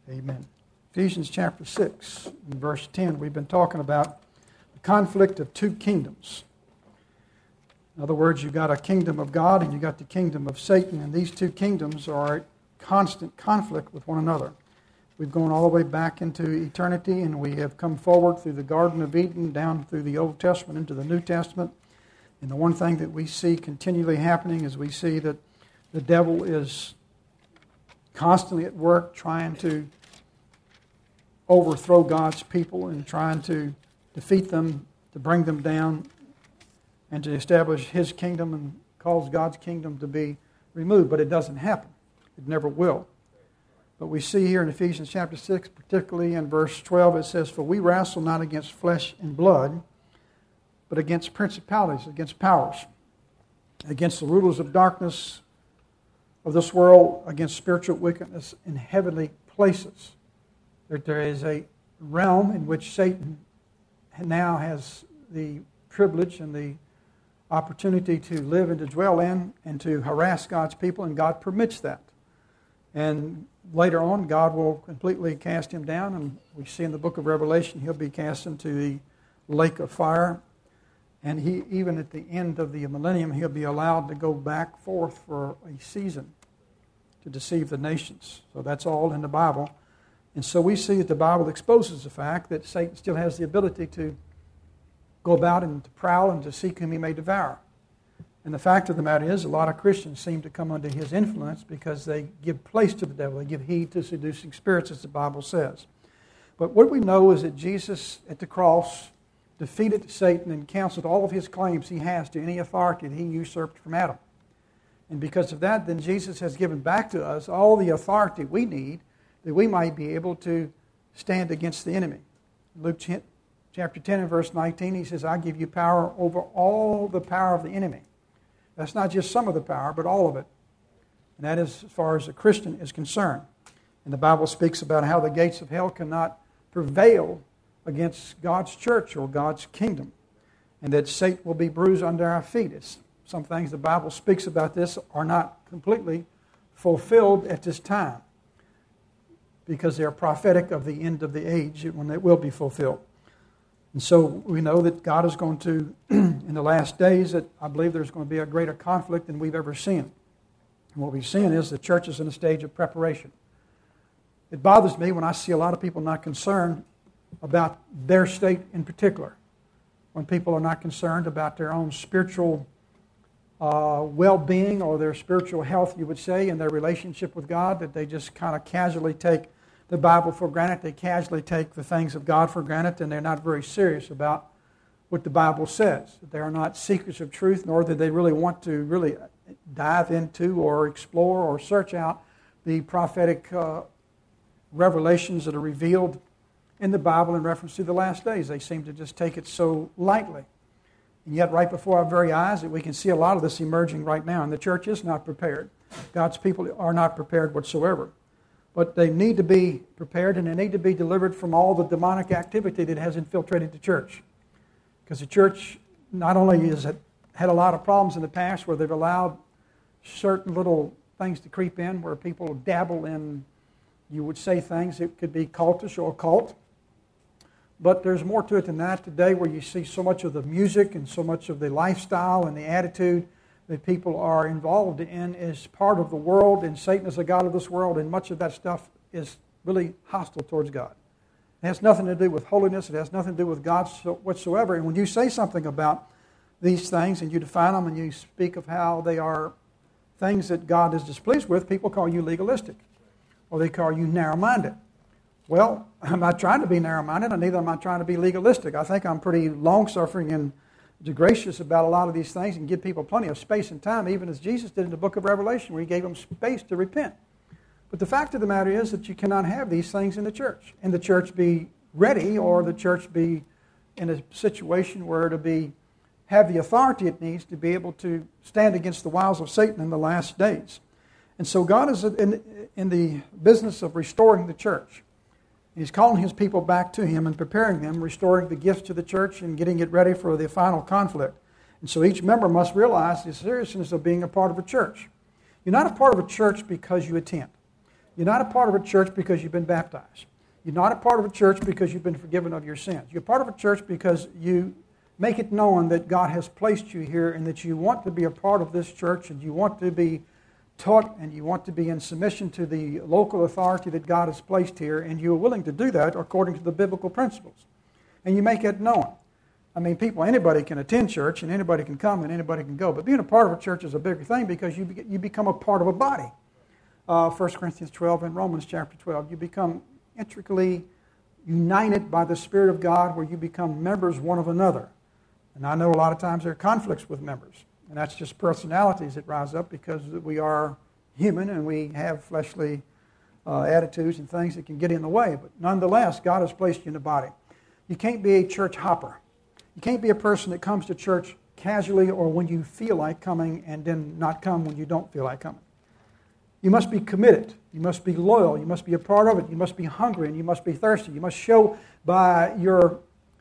Amen. Ephesians chapter 6, and verse 10, we've been talking about the conflict of two kingdoms. In other words, you've got a kingdom of God and you've got the kingdom of Satan, and these two kingdoms are at constant conflict with one another. We've gone all the way back into eternity, and we have come forward through the Garden of Eden, down through the Old Testament into the New Testament. And the one thing that we see continually happening is we see that the devil is constantly at work trying to overthrow God's people and trying to defeat them, to bring them down, and to establish his kingdom and cause God's kingdom to be removed. But it doesn't happen. It never will. But we see here in Ephesians chapter 6, particularly in verse 12, it says, "For we wrestle not against flesh and blood, but against principalities, against powers, against the rulers of darkness of this world, against spiritual wickedness in heavenly places." There is a realm in which Satan now has the privilege and the opportunity to live and to dwell in and to harass God's people, and God permits that. And later on, God will completely cast him down, and we see in the book of Revelation, he'll be cast into the lake of fire. And he, even at the end of the millennium, he'll be allowed to go back forth for a season to deceive the nations. So that's all in the Bible. And so we see that the Bible exposes the fact that Satan still has the ability to go about and to prowl and to seek whom he may devour. And the fact of the matter is, a lot of Christians seem to come under his influence because they give place to the devil. They give heed to seducing spirits, as the Bible says. But what we know is that Jesus at the cross defeated Satan and canceled all of his claims he has to any authority that he usurped from Adam. And because of that, then Jesus has given back to us all the authority we need that we might be able to stand against the enemy. Luke chapter 10 and verse 19, he says, "I give you power over all the power of the enemy." That's not just some of the power, but all of it. And that is as far as a Christian is concerned. And the Bible speaks about how the gates of hell cannot prevail against God's church or God's kingdom, and that Satan will be bruised under our feet. Some things the Bible speaks about this are not completely fulfilled at this time, because they are prophetic of the end of the age when it will be fulfilled. And so we know that God is going to, in the last days, that I believe there's going to be a greater conflict than we've ever seen. And what we've seen is the church is in a stage of preparation. It bothers me when I see a lot of people not concerned about their state in particular. When people are not concerned about their own spiritual well-being or their spiritual health, you would say, and their relationship with God, that they just kind of casually take the Bible for granted. They casually take the things of God for granted, and they're not very serious about what the Bible says. They are not seekers of truth, nor do they really want to really dive into or explore or search out the prophetic revelations that are revealed in the Bible in reference to the last days. They seem to just take it so lightly. And yet right before our very eyes, we can see a lot of this emerging right now, and the church is not prepared. God's people are not prepared whatsoever. But they need to be prepared, and they need to be delivered from all the demonic activity that has infiltrated the church. Because the church not only has had a lot of problems in the past where they've allowed certain little things to creep in, where people dabble in, you would say, things that could be cultish or occult. But there's more to it than that today, where you see so much of the music and so much of the lifestyle and the attitude that people are involved in is part of the world, and Satan is the god of this world, and much of that stuff is really hostile towards God. It has nothing to do with holiness. It has nothing to do with God whatsoever. And when you say something about these things and you define them and you speak of how they are things that God is displeased with, people call you legalistic, or they call you narrow-minded. Well, I'm not trying to be narrow-minded, and neither am I trying to be legalistic. I think I'm pretty long-suffering and gracious about a lot of these things and give people plenty of space and time, even as Jesus did in the book of Revelation, where he gave them space to repent. But the fact of the matter is that you cannot have these things in the church, and the church be ready, or the church be in a situation where to have the authority it needs to be able to stand against the wiles of Satan in the last days. And so God is in the business of restoring the church. He's calling his people back to him and preparing them, restoring the gifts to the church and getting it ready for the final conflict. And so each member must realize the seriousness of being a part of a church. You're not a part of a church because you attend. You're not a part of a church because you've been baptized. You're not a part of a church because you've been forgiven of your sins. You're part of a church because you make it known that God has placed you here and that you want to be a part of this church and you want to be taught and you want to be in submission to the local authority that God has placed here, and you're willing to do that according to the biblical principles. And you make it known. I mean, anybody can attend church and anybody can come and anybody can go, but being a part of a church is a bigger thing because you become a part of a body. 1 Corinthians 12 and Romans chapter 12, you become intricately united by the Spirit of God where you become members one of another. And I know a lot of times there are conflicts with members. And that's just personalities that rise up because we are human and we have fleshly attitudes and things that can get in the way. But nonetheless, God has placed you in the body. You can't be a church hopper. You can't be a person that comes to church casually or when you feel like coming and then not come when you don't feel like coming. You must be committed. You must be loyal. You must be a part of it. You must be hungry and you must be thirsty. You must show by your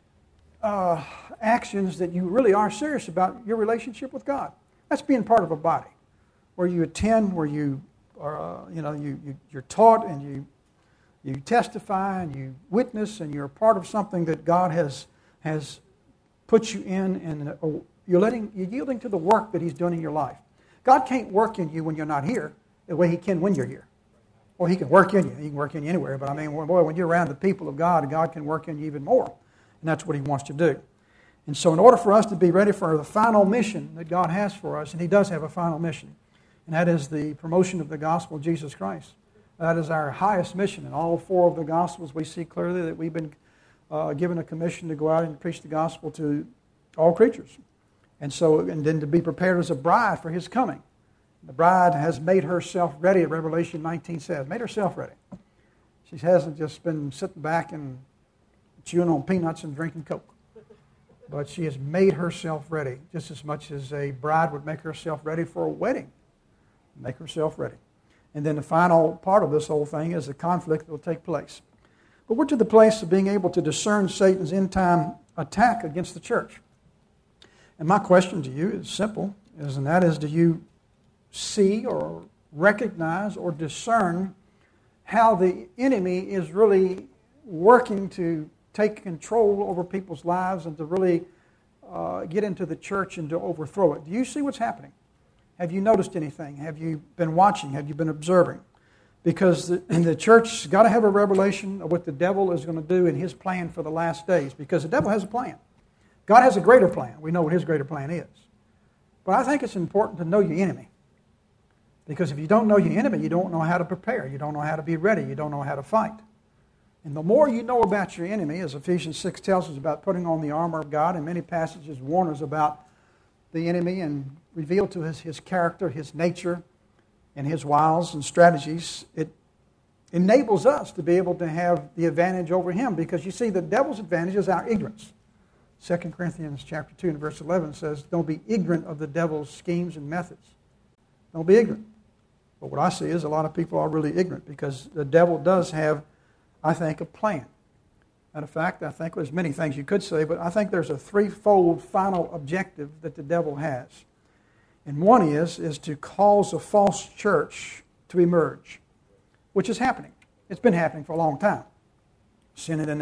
actions that you really are serious about your relationship with God. That's being part of a body, where you attend, where you are, you're taught and you testify and you witness and you're a part of something that God has put you in, and you're yielding to the work that He's doing in your life. God can't work in you when you're not here the way He can when you're here. Or He can work in you. He can work in you anywhere. But I mean, boy, when you're around the people of God, God can work in you even more. And that's what He wants to do. And so in order for us to be ready for the final mission that God has for us, and He does have a final mission, and that is the promotion of the gospel of Jesus Christ. That is our highest mission. In all four of the Gospels, we see clearly that we've been given a commission to go out and preach the gospel to all creatures. And then to be prepared as a bride for His coming. The bride has made herself ready, Revelation 19 says, made herself ready. She hasn't just been sitting back and chewing on peanuts and drinking Coke. But she has made herself ready, just as much as a bride would make herself ready for a wedding. Make herself ready. And then the final part of this whole thing is the conflict that will take place. But we're to the place of being able to discern Satan's end-time attack against the church. And my question to you is simple, and that is, do you see or recognize or discern how the enemy is really working to take control over people's lives and to really get into the church and to overthrow it? Do you see what's happening? Have you noticed anything? Have you been watching? Have you been observing? Because the church has got to have a revelation of what the devil is going to do in his plan for the last days. Because the devil has a plan. God has a greater plan. We know what His greater plan is. But I think it's important to know your enemy. Because if you don't know your enemy, you don't know how to prepare. You don't know how to be ready. You don't know how to fight. And the more you know about your enemy, as Ephesians 6 tells us about putting on the armor of God, and many passages warn us about the enemy and reveal to us his character, his nature, and his wiles and strategies, it enables us to be able to have the advantage over him. Because you see, the devil's advantage is our ignorance. 2 Corinthians chapter 2 and verse 11 says, don't be ignorant of the devil's schemes and methods. Don't be ignorant. But what I see is a lot of people are really ignorant because the devil does have, I think, a plan. Matter of fact, I think there's many things you could say, but I think there's a threefold final objective that the devil has. And one is to cause a false church to emerge, which is happening. It's been happening for a long time. Seen it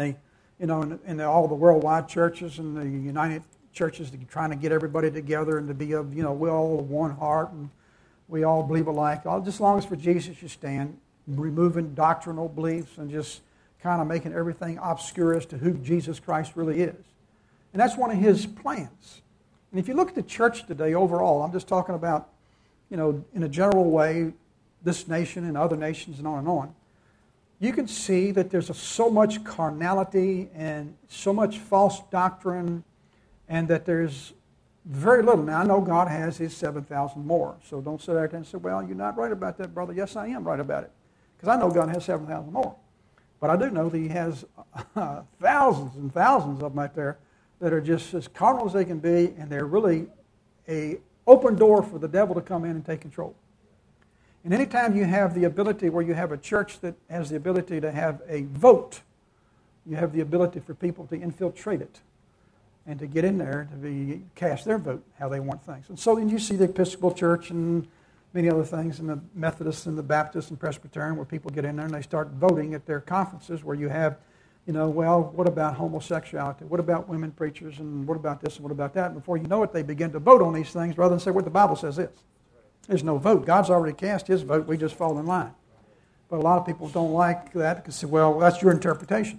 in all the worldwide churches and the united churches, trying to get everybody together and to be we're all of one heart and we all believe alike. Just as long as for Jesus you stand, removing doctrinal beliefs and just kind of making everything obscure as to who Jesus Christ really is. And that's one of his plans. And if you look at the church today overall, I'm just talking about, in a general way, this nation and other nations and on, you can see that there's so much carnality and so much false doctrine and that there's very little. Now, I know God has His 7,000 more, so don't sit there and say, well, you're not right about that, brother. Yes, I am right about it, because I know God has 7,000 more. But I do know that He has thousands and thousands of them out there that are just as carnal as they can be, and they're really an open door for the devil to come in and take control. And anytime you have the ability where you have a church that has the ability to have a vote, you have the ability for people to infiltrate it and to get in there to cast their vote how they want things. And so then you see the Episcopal Church and many other things in the Methodists and the Baptists and Presbyterian where people get in there and they start voting at their conferences where you have, well, what about homosexuality? What about women preachers? And what about this and what about that? And before you know it, they begin to vote on these things rather than say what the Bible says is. There's no vote. God's already cast His vote. We just fall in line. But a lot of people don't like that because they say, well, that's your interpretation.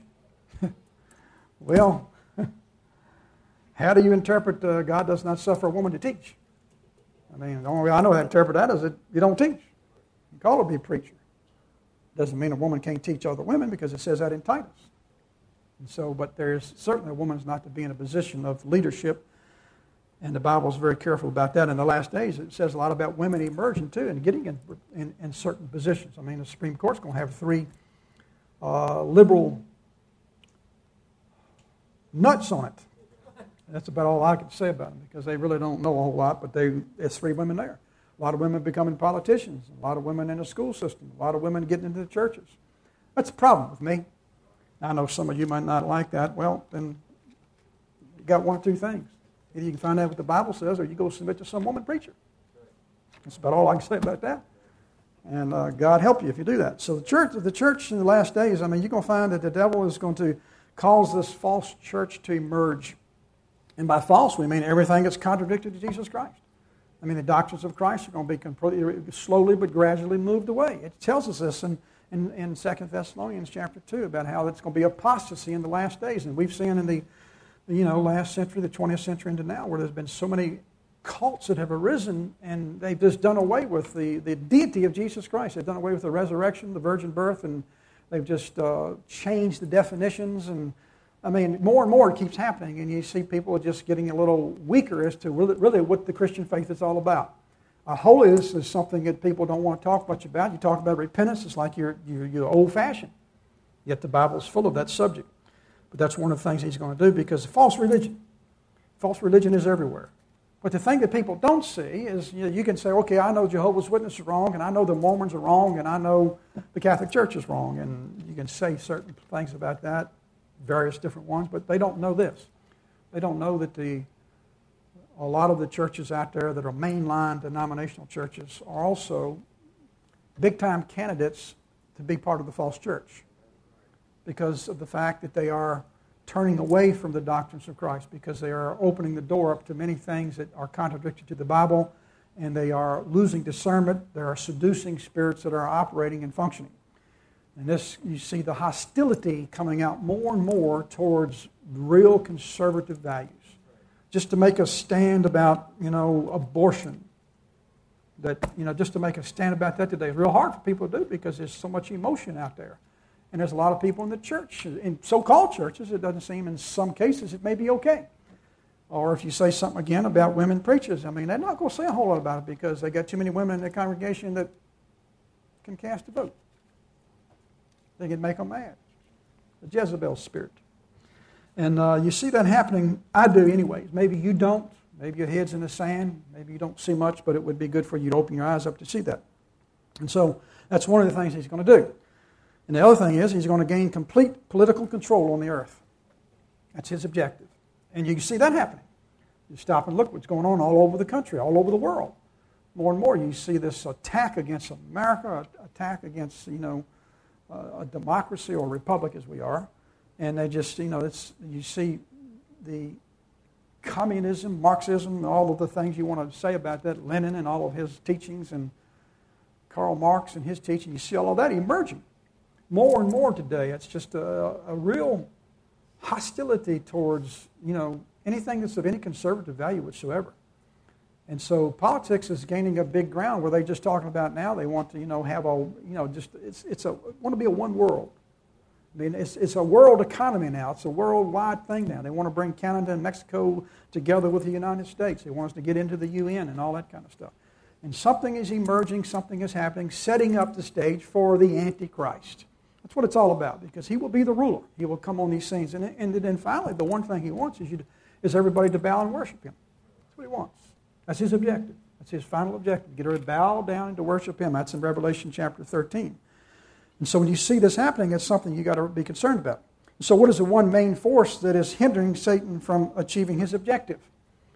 Well, how do you interpret God does not suffer a woman to teach? I mean, the only way I know how to interpret that is that you don't teach. You call her to be a preacher. Doesn't mean a woman can't teach other women because it says that in Titus. And so, but there's certainly a woman's not to be in a position of leadership, and the Bible's very careful about that. In the last days, it says a lot about women emerging too and getting in certain positions. I mean, the Supreme Court's going to have 3 liberal nuts on it. That's about all I can say about them because they really don't know a whole lot, but there's 3 women there. A lot of women becoming politicians, a lot of women in the school system, a lot of women getting into the churches. That's a problem with me. I know some of you might not like that. Well, then you got one or two things. Either you can find out what the Bible says or you go submit to some woman preacher. That's about all I can say about that. And God help you if you do that. So the church in the last days, I mean, you're going to find that the devil is going to cause this false church to emerge. And by false, we mean everything that's contradicted to Jesus Christ. I mean, the doctrines of Christ are going to be completely, slowly but gradually moved away. It tells us this in 2 Thessalonians chapter 2 about how it's going to be apostasy in the last days. And we've seen in the last century, the 20th century into now, where there's been so many cults that have arisen and they've just done away with the deity of Jesus Christ. They've done away with the resurrection, the virgin birth, and they've just changed the definitions. And I mean, more and more it keeps happening, and you see people just getting a little weaker as to really what the Christian faith is all about. Holiness is something that people don't want to talk much about. You talk about repentance, it's like you're old-fashioned. Yet the Bible is full of that subject. But that's one of the things he's going to do because false religion is everywhere. But the thing that people don't see is you can say, okay, I know Jehovah's Witnesses are wrong, and I know the Mormons are wrong, and I know the Catholic Church is wrong, and you can say certain things about that, various different ones, but they don't know this. They don't know that a lot of the churches out there that are mainline denominational churches are also big-time candidates to be part of the false church because of the fact that they are turning away from the doctrines of Christ, because they are opening the door up to many things that are contradictory to the Bible, and they are losing discernment. There are seducing spirits that are operating and functioning. And this, you see the hostility coming out more and more towards real conservative values. Just to make a stand about, abortion. Just to make a stand about that today is real hard for people to do because there's so much emotion out there. And there's a lot of people in the church, in so-called churches, it doesn't seem in some cases it may be okay. Or if you say something again about women preachers, I mean, they're not going to say a whole lot about it because they got too many women in their congregation that can cast a vote. They can make them mad. The Jezebel spirit. And you see that happening. I do anyways. Maybe you don't. Maybe your head's in the sand. Maybe you don't see much, but it would be good for you to open your eyes up to see that. And so that's one of the things he's going to do. And the other thing is he's going to gain complete political control on the earth. That's his objective. And you can see that happening. You stop and look what's going on all over the country, all over the world. More and more you see this attack against America, attack against, a democracy or a republic as we are. And they just, you see the communism, Marxism, all of the things you want to say about that, Lenin and all of his teachings, and Karl Marx and his teaching, you see all of that emerging. More and more today, it's just a real hostility towards, anything that's of any conservative value whatsoever. And so politics is gaining a big ground where they're just talking about now they want to, have want to be a one world. I mean, it's a world economy now. It's a worldwide thing now. They want to bring Canada and Mexico together with the United States. They want us to get into the UN and all that kind of stuff. And something is emerging, something is happening, setting up the stage for the Antichrist. That's what it's all about, because he will be the ruler. He will come on these scenes. And then finally, the one thing he wants is everybody to bow and worship him. That's what he wants. That's his objective. That's his final objective. Get her to bow down and to worship him. That's in Revelation chapter 13. And so when you see this happening, it's something you've got to be concerned about. So what is the one main force that is hindering Satan from achieving his objective?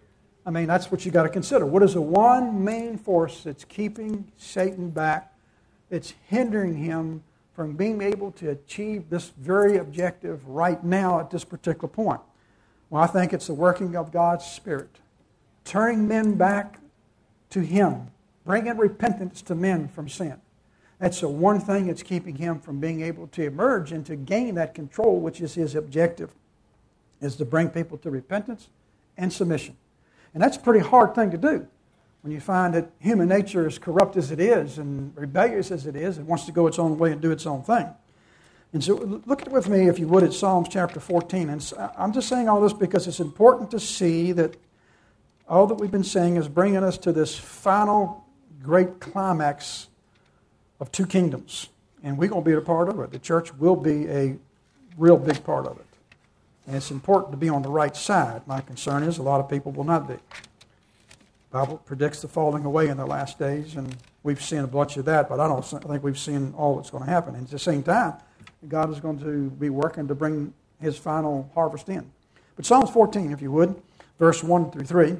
I mean, that's what you got to consider. What is the one main force that's keeping Satan back? It's hindering him from being able to achieve this very objective right now at this particular point. Well, I think it's the working of God's Spirit, turning men back to Him, bringing repentance to men from sin. That's the one thing that's keeping him from being able to emerge and to gain that control, which is his objective, is to bring people to repentance and submission. And that's a pretty hard thing to do when you find that human nature is corrupt as it is and rebellious as it is and wants to go its own way and do its own thing. And so look with me, if you would, at Psalms chapter 14. And I'm just saying all this because it's important to see that all that we've been saying is bringing us to this final great climax of two kingdoms. And we're going to be a part of it. The church will be a real big part of it. And it's important to be on the right side. My concern is a lot of people will not be. The Bible predicts the falling away in the last days, and we've seen a bunch of that, but I think we've seen all that's going to happen. And at the same time, God is going to be working to bring His final harvest in. But Psalms 14, if you would, verse 1 through 3.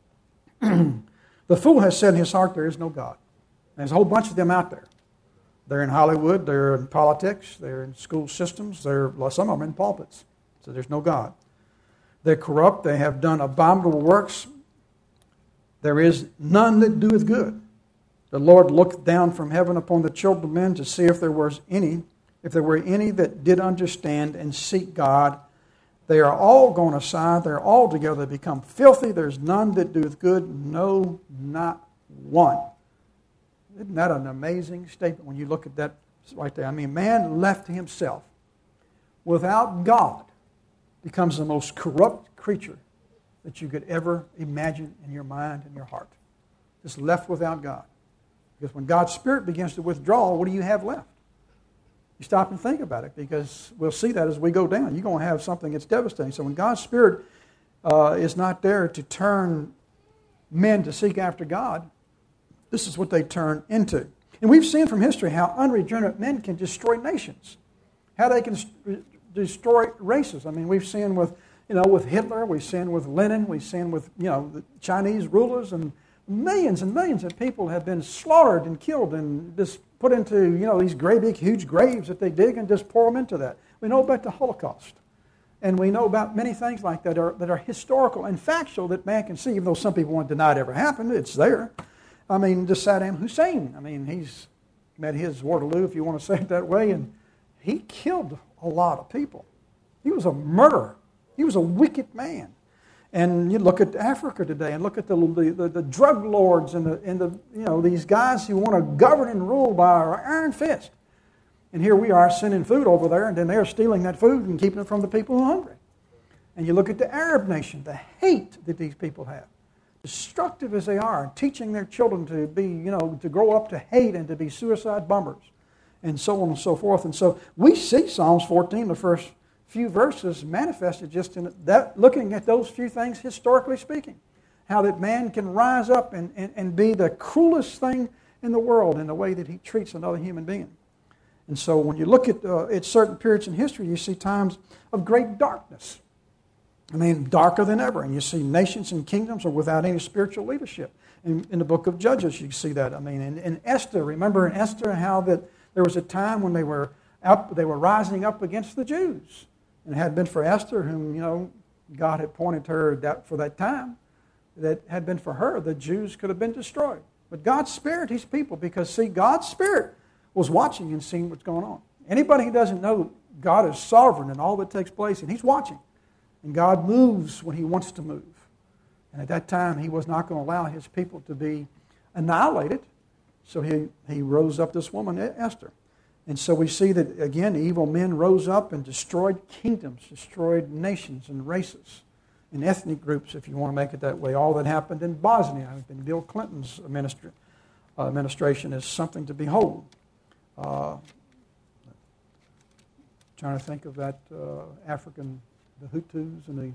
The fool has said in his heart, there is no God. There's a whole bunch of them out there. They're in Hollywood, they're in politics, they're in school systems, some of them in pulpits. So there's no God. They're corrupt, they have done abominable works. There is none that doeth good. The Lord looked down from heaven upon the children of men to see if there were any that did understand and seek God. They are all gone aside, they're all together become filthy. There's none that doeth good, no, not one. Isn't that an amazing statement when you look at that right there? I mean, man left to himself without God becomes the most corrupt creature that you could ever imagine in your mind and your heart. Just left without God. Because when God's Spirit begins to withdraw, what do you have left? You stop and think about it, because we'll see that as we go down. You're going to have something that's devastating. So when God's Spirit is not there to turn men to seek after God, this is what they turn into. And we've seen from history how unregenerate men can destroy nations, how they can destroy races. I mean, we've seen with Hitler, we've seen with Lenin, we've seen with the Chinese rulers, and millions of people have been slaughtered and killed and just put into these great big huge graves that they dig and just pour them into that. We know about the Holocaust, and we know about many things like that are historical and factual that man can see, even though some people want to deny it ever happened. It's there. I mean, just Saddam Hussein. I mean, he's met his Waterloo, if you want to say it that way, and he killed a lot of people. He was a murderer. He was a wicked man. And you look at Africa today, and look at the drug lords and these guys who want to govern and rule by our iron fist. And here we are sending food over there, and then they're stealing that food and keeping it from the people who are hungry. And you look at the Arab nation, the hate that these people have. Destructive as they are, teaching their children to be, to grow up to hate and to be suicide bombers, and so on and so forth. And so we see Psalms 14, the first few verses, manifested just in that, looking at those few things historically speaking, how that man can rise up and be the cruelest thing in the world in the way that he treats another human being. And so when you look at certain periods in history, you see times of great darkness. I mean, darker than ever. And you see nations and kingdoms are without any spiritual leadership. In the book of Judges, you see that. I mean, in Esther, remember in Esther how that there was a time when they were rising up against the Jews. And it had been for Esther, whom, God had appointed her for that time, that had been for her, the Jews could have been destroyed. But God spared His people because, see, God's Spirit was watching and seeing what's going on. Anybody who doesn't know God is sovereign in all that takes place, and He's watching. And God moves when He wants to move. And at that time, He was not going to allow His people to be annihilated. So He rose up this woman, Esther. And so we see that, again, evil men rose up and destroyed kingdoms, destroyed nations and races and ethnic groups, if you want to make it that way. All that happened in Bosnia, in Bill Clinton's administration, is something to behold. Trying to think of that African... the Hutus and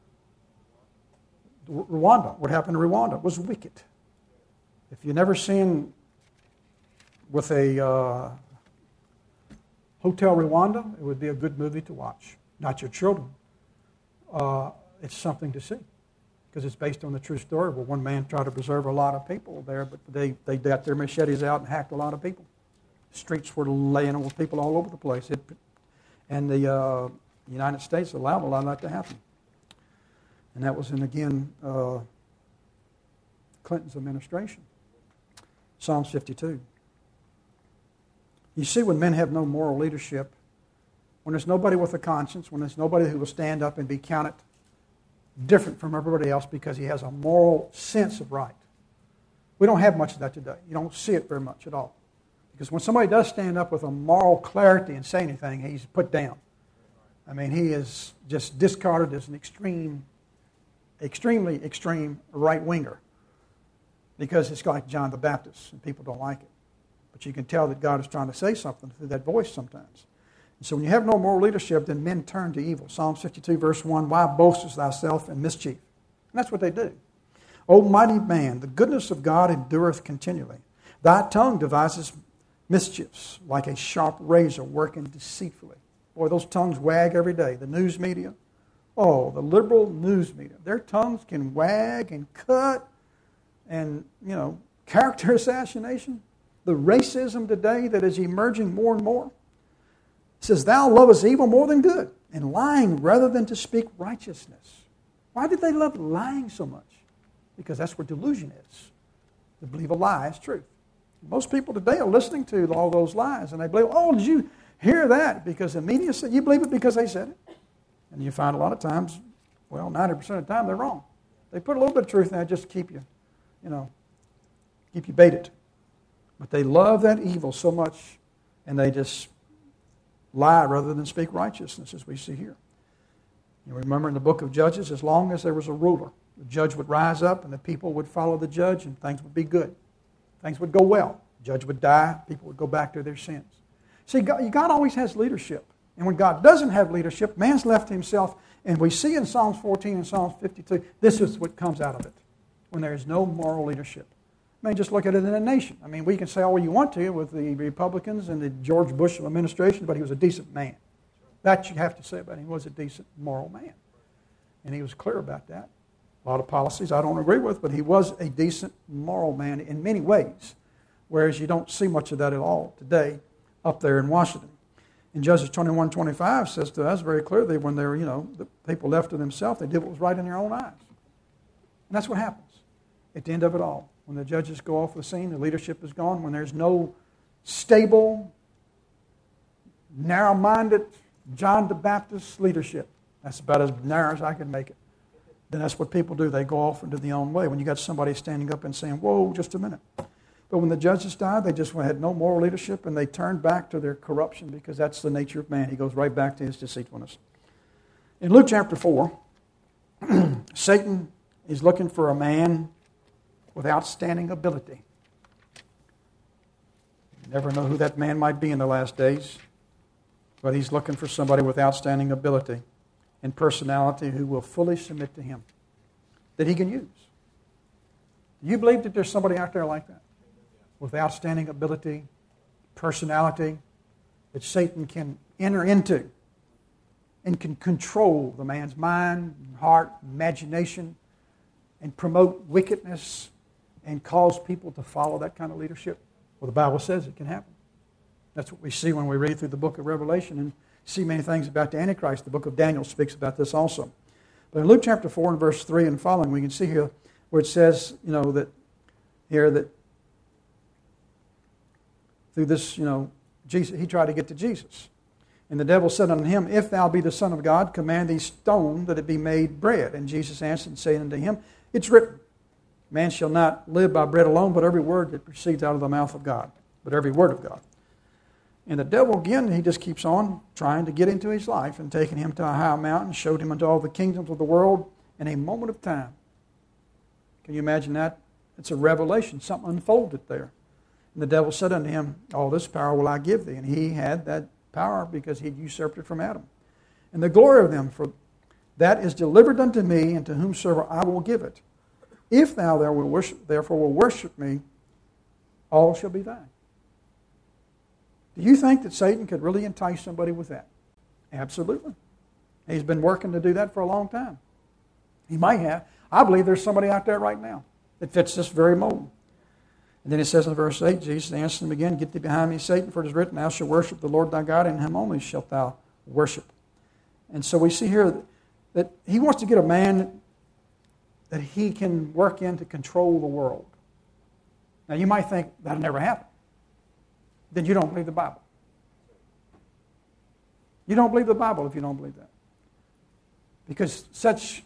the Rwanda. What happened in Rwanda was wicked. If you've never seen with a Hotel Rwanda, it would be a good movie to watch. Not your children. It's something to see. because it's based on the true story where one man tried to preserve a lot of people there, but they got their machetes out and hacked a lot of people. Streets were laying with people all over the place. And the United States allowed a lot of that to happen. And that was in, again, Clinton's administration. Psalms 52. You see, when men have no moral leadership, when there's nobody with a conscience, when there's nobody who will stand up and be counted different from everybody else because he has a moral sense of right. We don't have much of that today. You don't see it very much at all. Because when somebody does stand up with a moral clarity and say anything, he's put down. I mean, he is just discarded as an extremely extreme right-winger. Because it's like John the Baptist, and people don't like it. But you can tell that God is trying to say something through that voice sometimes. And so when you have no moral leadership, then men turn to evil. Psalm 52, verse 1, why boastest thyself in mischief? And that's what they do. O mighty man, the goodness of God endureth continually. Thy tongue devises mischiefs like a sharp razor working deceitfully. Boy, those tongues wag every day. The news media, the liberal news media, their tongues can wag and cut and, character assassination. The racism today that is emerging more and more. It says, thou lovest evil more than good, and lying rather than to speak righteousness. Why did they love lying so much? Because that's where delusion is. To believe a lie is truth. Most people today are listening to all those lies, and they believe, did you hear that? Because the media said, you believe it because they said it. And you find a lot of times, 90% of the time, they're wrong. They put a little bit of truth in there just to keep you, keep you baited. But they love that evil so much, and they just lie rather than speak righteousness, as we see here. You remember in the book of Judges, as long as there was a ruler, the judge would rise up and the people would follow the judge and things would be good. Things would go well. The judge would die, people would go back to their sins. See, God always has leadership. And when God doesn't have leadership, man's left to himself. And we see in Psalms 14 and Psalms 52, this is what comes out of it. When there is no moral leadership. Just look at it in a nation. We can say all you want to with the Republicans and the George Bush administration, but he was a decent man. That you have to say about him. He was a decent, moral man. And he was clear about that. A lot of policies I don't agree with, but he was a decent, moral man in many ways. Whereas you don't see much of that at all today up there in Washington. And Judges 21:25 says to us very clearly when they were, the people left to themselves, they did what was right in their own eyes. And that's what happens at the end of it all. When the judges go off the scene, the leadership is gone. When there's no stable, narrow-minded John the Baptist leadership, that's about as narrow as I can make it, then that's what people do. They go off into their own way. When you got somebody standing up and saying, whoa, just a minute. But when the judges died, they just had no moral leadership and they turned back to their corruption because that's the nature of man. He goes right back to his deceitfulness. In Luke chapter 4, Satan is looking for a man with outstanding ability. You never know who that man might be in the last days, but he's looking for somebody with outstanding ability and personality who will fully submit to him, that he can use. Do you believe that there's somebody out there like that? With outstanding ability, personality, that Satan can enter into and can control the man's mind, heart, imagination, and promote wickedness and cause people to follow that kind of leadership? Well, the Bible says it can happen. That's what we see when we read through the book of Revelation and see many things about the Antichrist. The book of Daniel speaks about this also. But in Luke chapter 4 and verse 3 and following, we can see here where it says, that through this, Jesus, he tried to get to Jesus. And the devil said unto him, if thou be the Son of God, command these stone that it be made bread. And Jesus answered and said unto him, it's written, man shall not live by bread alone, but every word that proceeds out of the mouth of God. But every word of God. And the devil, again, he just keeps on trying to get into his life and taking him to a high mountain, showed him unto all the kingdoms of the world in a moment of time. Can you imagine that? It's a revelation. Something unfolded there. And the devil said unto him, all this power will I give thee. And he had that power because he had usurped it from Adam. And the glory of them, for that is delivered unto me, and to whomsoever I will give it. If thou therefore will worship me, all shall be thine. Do you think that Satan could really entice somebody with that? Absolutely. He's been working to do that for a long time. He might have. I believe there's somebody out there right now that fits this very mold. And then it says in verse 8, Jesus answered him again, Get thee behind me, Satan, for it is written, Thou shalt worship the Lord thy God, and him only shalt thou worship. And so we see here that he wants to get a man that he can work in to control the world. Now you might think that'll never happen. Then you don't believe the Bible. You don't believe the Bible if you don't believe that. Because such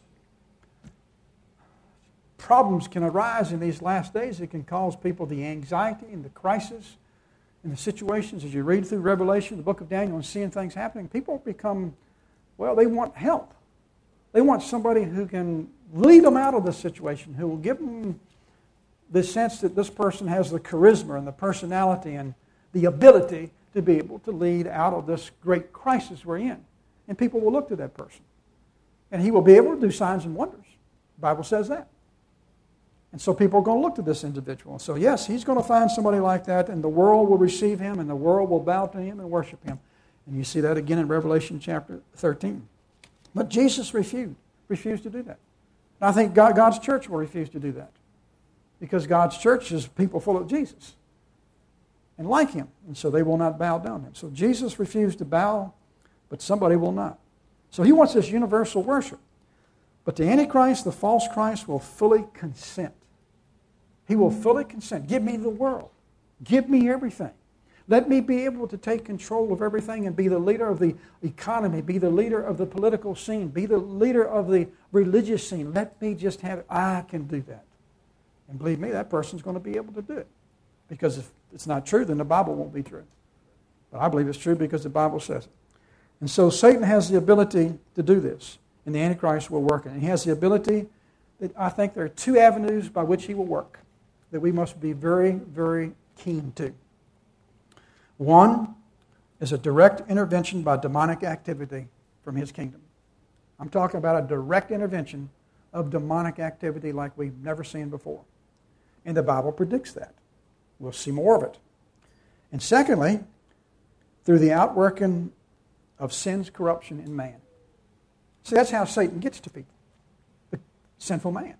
problems can arise in these last days. It can cause people the anxiety and the crisis and the situations. As you read through Revelation, the book of Daniel, and seeing things happening, people become, they want help. They want somebody who can lead them out of this situation, who will give them the sense that this person has the charisma and the personality and the ability to be able to lead out of this great crisis we're in. And people will look to that person. And he will be able to do signs and wonders. The Bible says that. And so people are going to look to this individual. So yes, he's going to find somebody like that, and the world will receive him, and the world will bow to him and worship him. And you see that again in Revelation chapter 13. But Jesus refused to do that. And I think God's church will refuse to do that. Because God's church is people full of Jesus and like him. And so they will not bow down to him. So Jesus refused to bow, but somebody will not. So he wants this universal worship. But the Antichrist, the false Christ, will fully consent. He will fully consent. Give me the world. Give me everything. Let me be able to take control of everything and be the leader of the economy, be the leader of the political scene, be the leader of the religious scene. Let me just have it. I can do that. And believe me, that person's going to be able to do it. Because if it's not true, then the Bible won't be true. But I believe it's true because the Bible says it. And so Satan has the ability to do this. And the Antichrist will work. And he has the ability that I think there are two avenues by which he will work that we must be very, very keen to. One is a direct intervention by demonic activity from his kingdom. I'm talking about a direct intervention of demonic activity like we've never seen before. And the Bible predicts that. We'll see more of it. And secondly, through the outworking of sin's corruption in man. See, that's how Satan gets to people, the sinful man.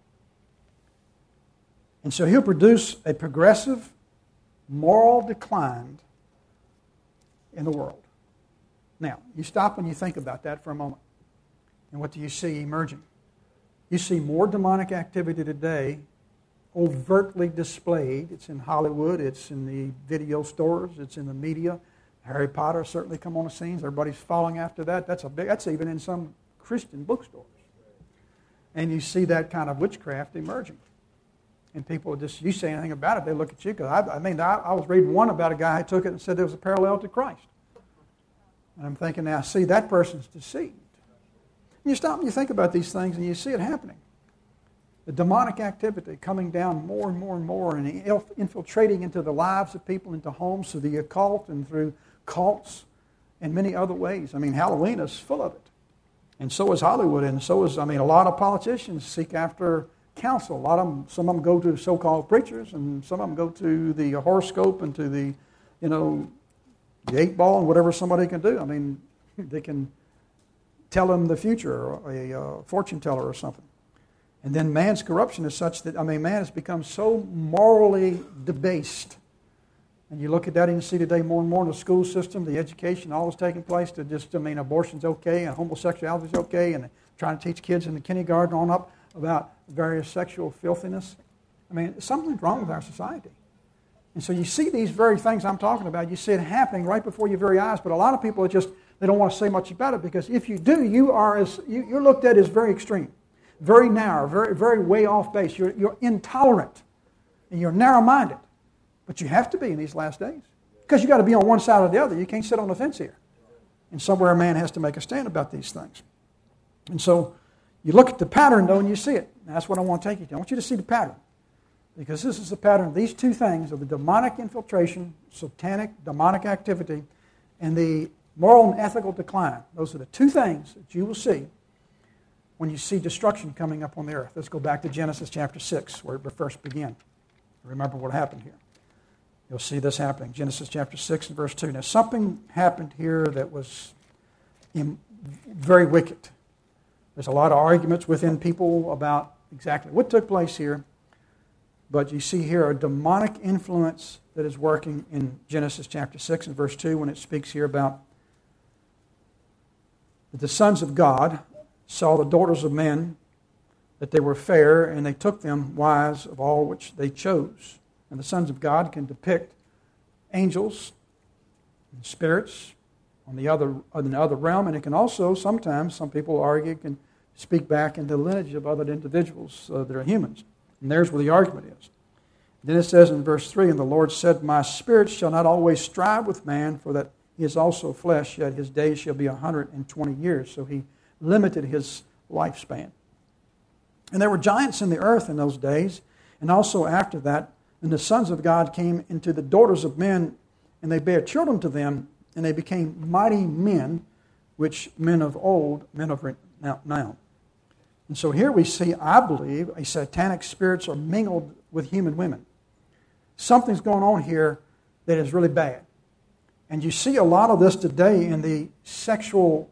And so he'll produce a progressive moral decline in the world. Now, you stop and you think about that for a moment. And what do you see emerging? You see more demonic activity today overtly displayed. It's in Hollywood, it's in the video stores, it's in the media. Harry Potter certainly come on the scenes. Everybody's following after that. That's even in some Christian bookstores. And you see that kind of witchcraft emerging. And people just, you say anything about it, they look at you. Because I was reading one about a guy who took it and said there was a parallel to Christ. And I'm thinking, now, see, that person's deceived. And you stop and you think about these things and you see it happening. The demonic activity coming down more and more and more and infiltrating into the lives of people, into homes, through the occult and through cults and many other ways. I mean, Halloween is full of it. And so is Hollywood, and so is, a lot of politicians seek after counsel. Some of them go to so-called preachers, and some of them go to the horoscope and to the 8-ball and whatever somebody can do. I mean, they can tell them the future, or a fortune teller or something. And then man's corruption is such that, man has become so morally debased. And you look at that and you see today more and more in the school system, the education, all is taking place to just, abortion's okay and homosexuality is okay, and trying to teach kids in the kindergarten on up about various sexual filthiness. Something's wrong with our society. And so you see these very things I'm talking about, you see it happening right before your very eyes, but a lot of people they don't want to say much about it, because if you do, you're looked at as very extreme, very narrow, very, very way off base. You're intolerant and you're narrow-minded. But you have to be in these last days. Because you've got to be on one side or the other. You can't sit on the fence here. And somewhere a man has to make a stand about these things. And so you look at the pattern, though, and you see it. And that's what I want to take you to. I want you to see the pattern. Because this is the pattern of these two things, of the demonic infiltration, satanic, demonic activity, and the moral and ethical decline. Those are the two things that you will see when you see destruction coming up on the earth. Let's go back to Genesis chapter 6, where it first began. Remember what happened here. You'll see this happening. Genesis chapter 6 and verse 2. Now, something happened here that was very wicked. There's a lot of arguments within people about exactly what took place here, but you see here a demonic influence that is working in Genesis chapter 6 and verse 2 when it speaks here about that the sons of God saw the daughters of men, that they were fair, and they took them wives of all which they chose. And the sons of God can depict angels and spirits on the other realm, and it can also sometimes, some people argue, can speak back into the lineage of other individuals that are humans. And there's where the argument is. Then it says in verse 3, and the Lord said, my spirit shall not always strive with man, for that he is also flesh, yet his days shall be 120 years. So he limited his lifespan. And there were giants in the earth in those days, and also after that, and the sons of God came into the daughters of men, and they bare children to them, and they became mighty men, which men of old, men of renown. And so here we see, I believe, a satanic spirits are mingled with human women. Something's going on here that is really bad. And you see a lot of this today in the sexual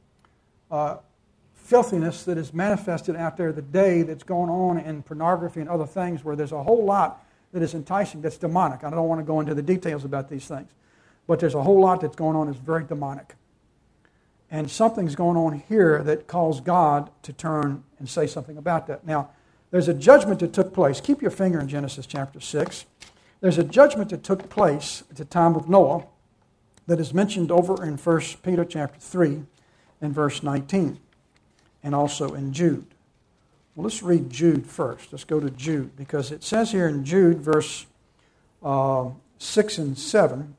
filthiness that is manifested out there today that's going on in pornography and other things where there's a whole lot that is enticing that's demonic. I don't want to go into the details about these things. But there's a whole lot that's going on that's very demonic. And something's going on here that caused God to turn and say something about that. Now, there's a judgment that took place. Keep your finger in Genesis chapter 6. There's a judgment that took place at the time of Noah that is mentioned over in 1 Peter chapter 3 and verse 19, and also in Jude. Well, let's read Jude first. Let's go to Jude, because it says here in Jude, verse 6 and 7,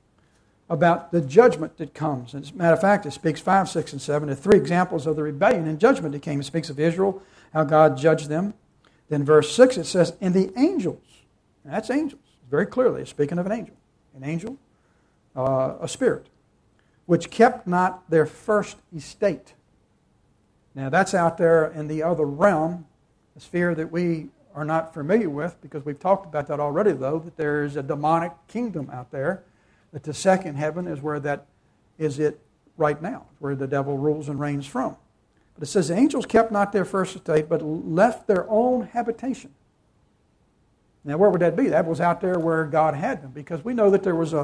about the judgment that comes. As a matter of fact, it speaks 5, 6, and 7. There are three examples of the rebellion and judgment that came. It speaks of Israel, how God judged them. Then verse 6, it says, and the angels. Now, that's angels. Very clearly, it's speaking of an angel. An angel, a spirit, which kept not their first estate. Now, that's out there in the other realm, a sphere that we are not familiar with, because we've talked about that already, though, that there is a demonic kingdom out there, that the second heaven is where that is it right now, where the devil rules and reigns from. But it says, the angels kept not their first estate, but left their own habitation. Now, where would that be? That was out there where God had them, because we know that there was a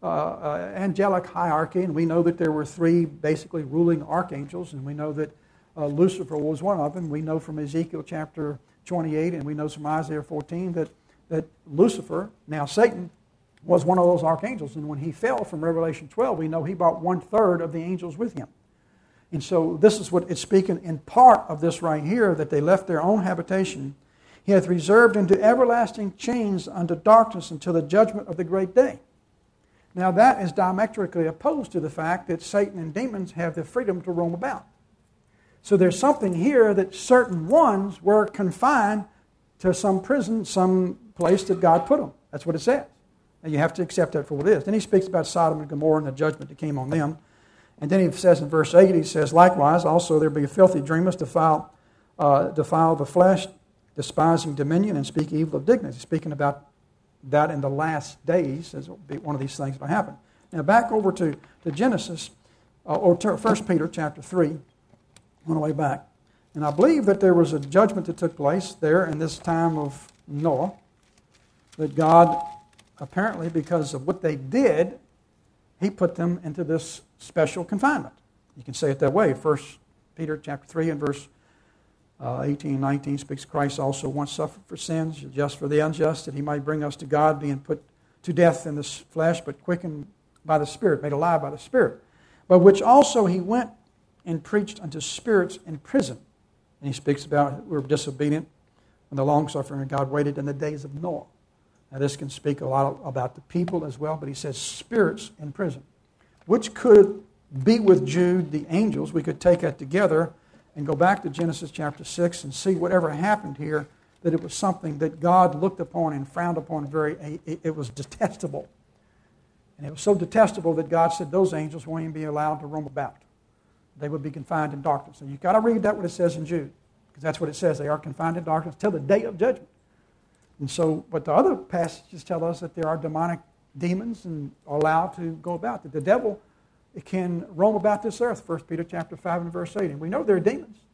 angelic hierarchy, and we know that there were three basically ruling archangels, and we know that Lucifer was one of them. We know from Ezekiel chapter 28, and we know from Isaiah 14 that Lucifer, now Satan, was one of those archangels. And when he fell from Revelation 12, we know he brought 1/3 of the angels with him. And so this is what it's speaking in part of this right here, that they left their own habitation. He hath reserved into everlasting chains unto darkness until the judgment of the great day. Now that is diametrically opposed to the fact that Satan and demons have the freedom to roam about. So there's something here that certain ones were confined to some prison, some place that God put them. That's what it says. And you have to accept that for what it is. Then he speaks about Sodom and Gomorrah and the judgment that came on them. And then he says in verse 8, he says, likewise, also there be filthy dreamers, defile the flesh, despising dominion, and speak evil of dignity. Speaking about that in the last days, as one of these things will happen. Now back over to Genesis, or 1 Peter chapter 3, on the way back. And I believe that there was a judgment that took place there in this time of Noah, that God, apparently because of what they did, he put them into this special confinement. You can say it that way. 1 Peter chapter 3 and verse 18 and 19 speaks, Christ also once suffered for sins, just for the unjust, that he might bring us to God, being put to death in the flesh, but quickened by the Spirit, made alive by the Spirit. By which also he went and preached unto spirits in prison. And he speaks about we were disobedient, and the long-suffering of God waited in the days of Noah. Now this can speak a lot about the people as well, but he says spirits in prison, which could be with Jude, the angels. We could take that together and go back to Genesis chapter 6 and see whatever happened here, that it was something that God looked upon and frowned upon it was detestable. And it was so detestable that God said those angels won't even be allowed to roam about. They would be confined in darkness. And you've got to read that what it says in Jude, because that's what it says. They are confined in darkness till the day of judgment. And so, but the other passages tell us that there are demonic demons and are allowed to go about. That the devil can roam about this earth, 1 Peter chapter 5 and verse 8. And we know there are demons.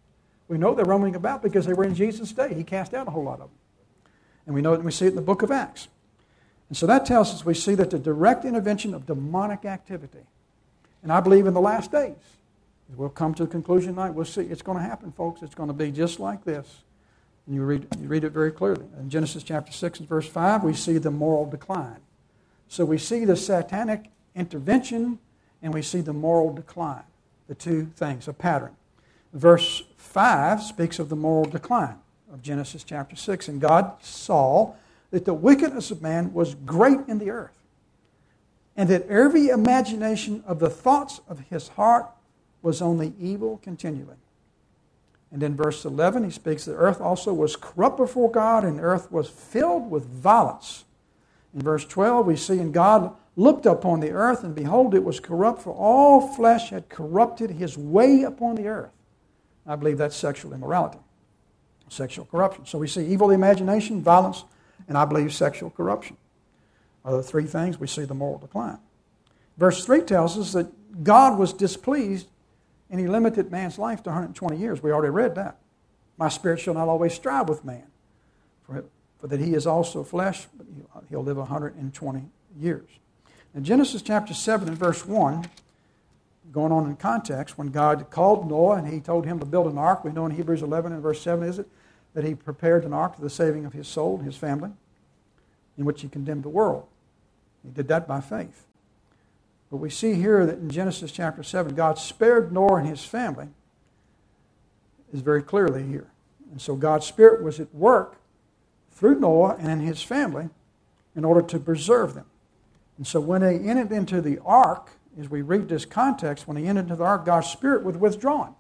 We know they're roaming about because they were in Jesus' day. He cast out a whole lot of them. And we know it, and we see it in the book of Acts. And so that tells us we see that the direct intervention of demonic activity. And I believe in the last days, we'll come to a conclusion tonight. We'll see. It's going to happen, folks. It's going to be just like this. And you read it very clearly. In Genesis chapter 6 and verse 5, we see the moral decline. So we see the satanic intervention and we see the moral decline. The two things, a pattern. Verse 5 speaks of the moral decline of Genesis chapter 6. And God saw that the wickedness of man was great in the earth, and that every imagination of the thoughts of his heart was only evil continually. And in verse 11 he speaks, the earth also was corrupt before God, and the earth was filled with violence. In verse 12 we see, and God looked upon the earth, and behold, it was corrupt, for all flesh had corrupted his way upon the earth. I believe that's sexual immorality, sexual corruption. So we see evil imagination, violence, and I believe sexual corruption are the three things. We see the moral decline. Verse 3 tells us that God was displeased and he limited man's life to 120 years. We already read that. My spirit shall not always strive with man, for that he is also flesh, but he'll live 120 years. In Genesis chapter 7 and verse 1, going on in context, when God called Noah and he told him to build an ark, we know in Hebrews 11 and verse 7, is it, that he prepared an ark to the saving of his soul and his family, in which he condemned the world. He did that by faith. But we see here that in Genesis chapter 7, God spared Noah and his family, is very clearly here. And so God's Spirit was at work through Noah and in his family in order to preserve them. And so when they entered into the ark, as we read this context, when they entered into the ark, God's Spirit was withdrawn.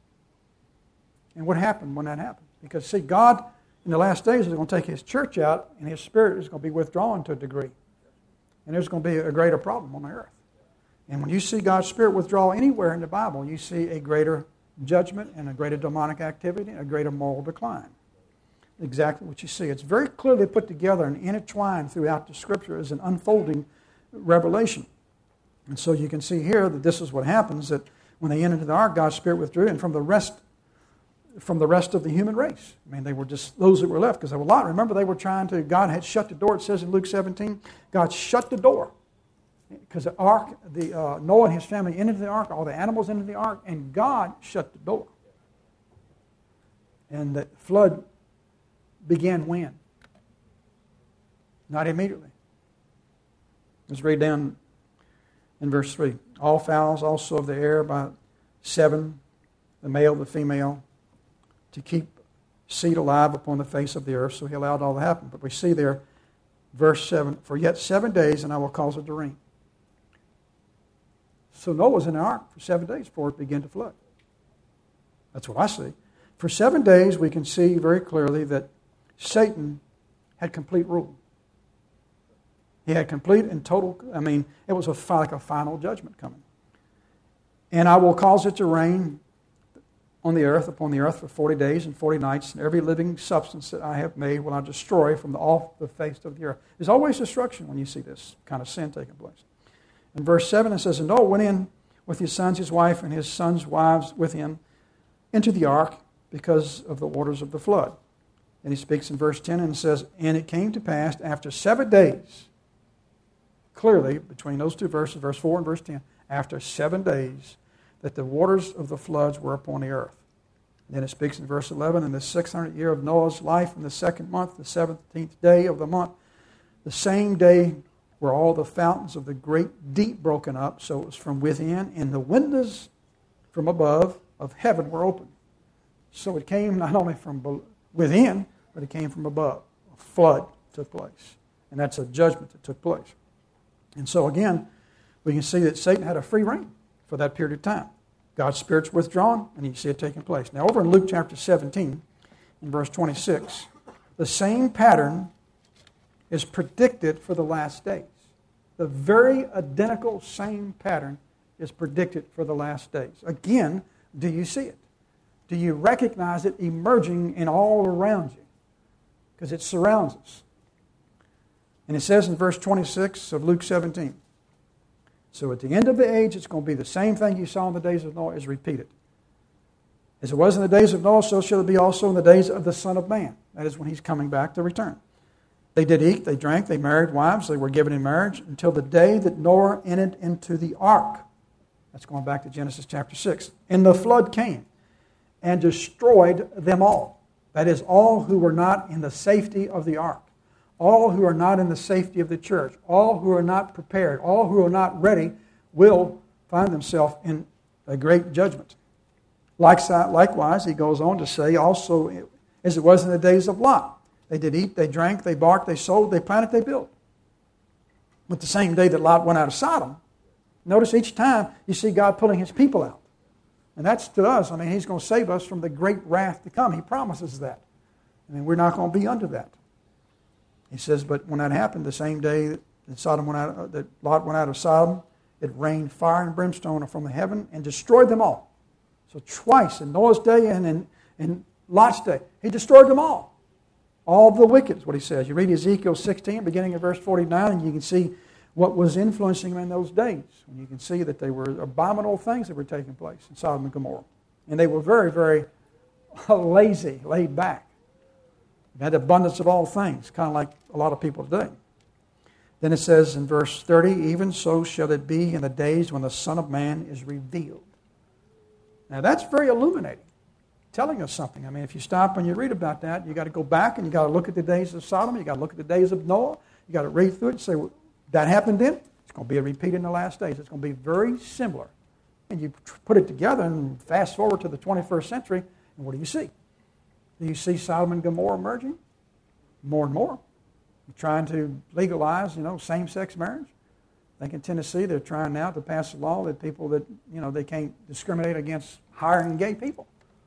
And what happened when that happened? Because, see, God in the last days is going to take his church out, and his Spirit is going to be withdrawn to a degree. And there's going to be a greater problem on the earth. And when you see God's Spirit withdraw anywhere in the Bible, you see a greater judgment and a greater demonic activity and a greater moral decline. Exactly what you see. It's very clearly put together and intertwined throughout the Scripture as an unfolding revelation. And so you can see here that this is what happens, that when they entered the ark, God's Spirit withdrew, and from the rest of the human race. I mean, they were just those that were left, because there were a lot. Remember, they were trying to, God had shut the door. It says in Luke 17, God shut the door. Because the ark, Noah and his family entered the ark, all the animals entered the ark, and God shut the door. And the flood began when? Not immediately. Let's read down in verse 3. All fowls also of the air by 7, the male, the female, to keep seed alive upon the face of the earth. So he allowed all to happen. But we see there, verse 7, for yet 7 days, and I will cause it to rain. So Noah was in the ark for 7 days before it began to flood. That's what I see. For 7 days, we can see very clearly that Satan had complete rule. He had complete and total, it was like a final judgment coming. And I will cause it to rain upon the earth for 40 days and 40 nights, and every living substance that I have made will I destroy from off the face of the earth. There's always destruction when you see this kind of sin taking place. In verse 7 it says, and Noah went in with his sons, his wife, and his sons' wives with him into the ark because of the waters of the flood. And he speaks in verse 10 and says, and it came to pass after 7 days, clearly between those two verses, verse 4 and verse 10, after 7 days, that the waters of the floods were upon the earth. And then it speaks in verse 11, in the 600th year of Noah's life, in the 2nd month, the 17th day of the month, the same day were all the fountains of the great deep broken up, so it was from within, and the windows from above of heaven were open. So it came not only from within, but it came from above. A flood took place. And that's a judgment that took place. And so again, we can see that Satan had a free reign for that period of time. God's Spirit's withdrawn, and you see it taking place. Now over in Luke chapter 17, in verse 26, the same pattern is predicted for the last days. The very identical same pattern is predicted for the last days. Again, do you see it? Do you recognize it emerging in all around you? Because it surrounds us. And it says in verse 26 of Luke 17, so at the end of the age, it's going to be the same thing you saw in the days of Noah is repeated. As it was in the days of Noah, so shall it be also in the days of the Son of Man. That is when he's coming back to return. They did eat, they drank, they married wives, they were given in marriage until the day that Noah entered into the ark. That's going back to Genesis chapter 6. And the flood came and destroyed them all. That is, all who were not in the safety of the ark. All who are not in the safety of the church. All who are not prepared. All who are not ready will find themselves in a great judgment. Likewise, he goes on to say, also, as it was in the days of Lot. They did eat, they drank, they barked, they sowed, they planted, they built. But the same day that Lot went out of Sodom, notice each time you see God pulling his people out. And that's to us. I mean, he's going to save us from the great wrath to come. He promises that. I mean, we're not going to be under that. He says, but when that happened, the same day that Lot went out of Sodom, it rained fire and brimstone from the heaven and destroyed them all. So twice, in Noah's day and in Lot's day, he destroyed them all. All the wicked is what he says. You read Ezekiel 16, beginning of verse 49, and you can see what was influencing them in those days. And you can see that they were abominable things that were taking place in Sodom and Gomorrah. And they were very, very lazy, laid back. They had abundance of all things, kind of like a lot of people today. Then it says in verse 30, even so shall it be in the days when the Son of Man is revealed. Now that's very illuminating, telling us something. I mean, if you stop and you read about that, you got to go back and you got to look at the days of Sodom, you got to look at the days of Noah, you got to read through it and say, well, that happened then? It's going to be a repeat in the last days. It's going to be very similar. And you put it together and fast forward to the 21st century, and what do you see? Do you see Sodom and Gomorrah emerging? More and more. They're trying to legalize, same-sex marriage. I think in Tennessee they're trying now to pass a law that people that, they can't discriminate against hiring gay people.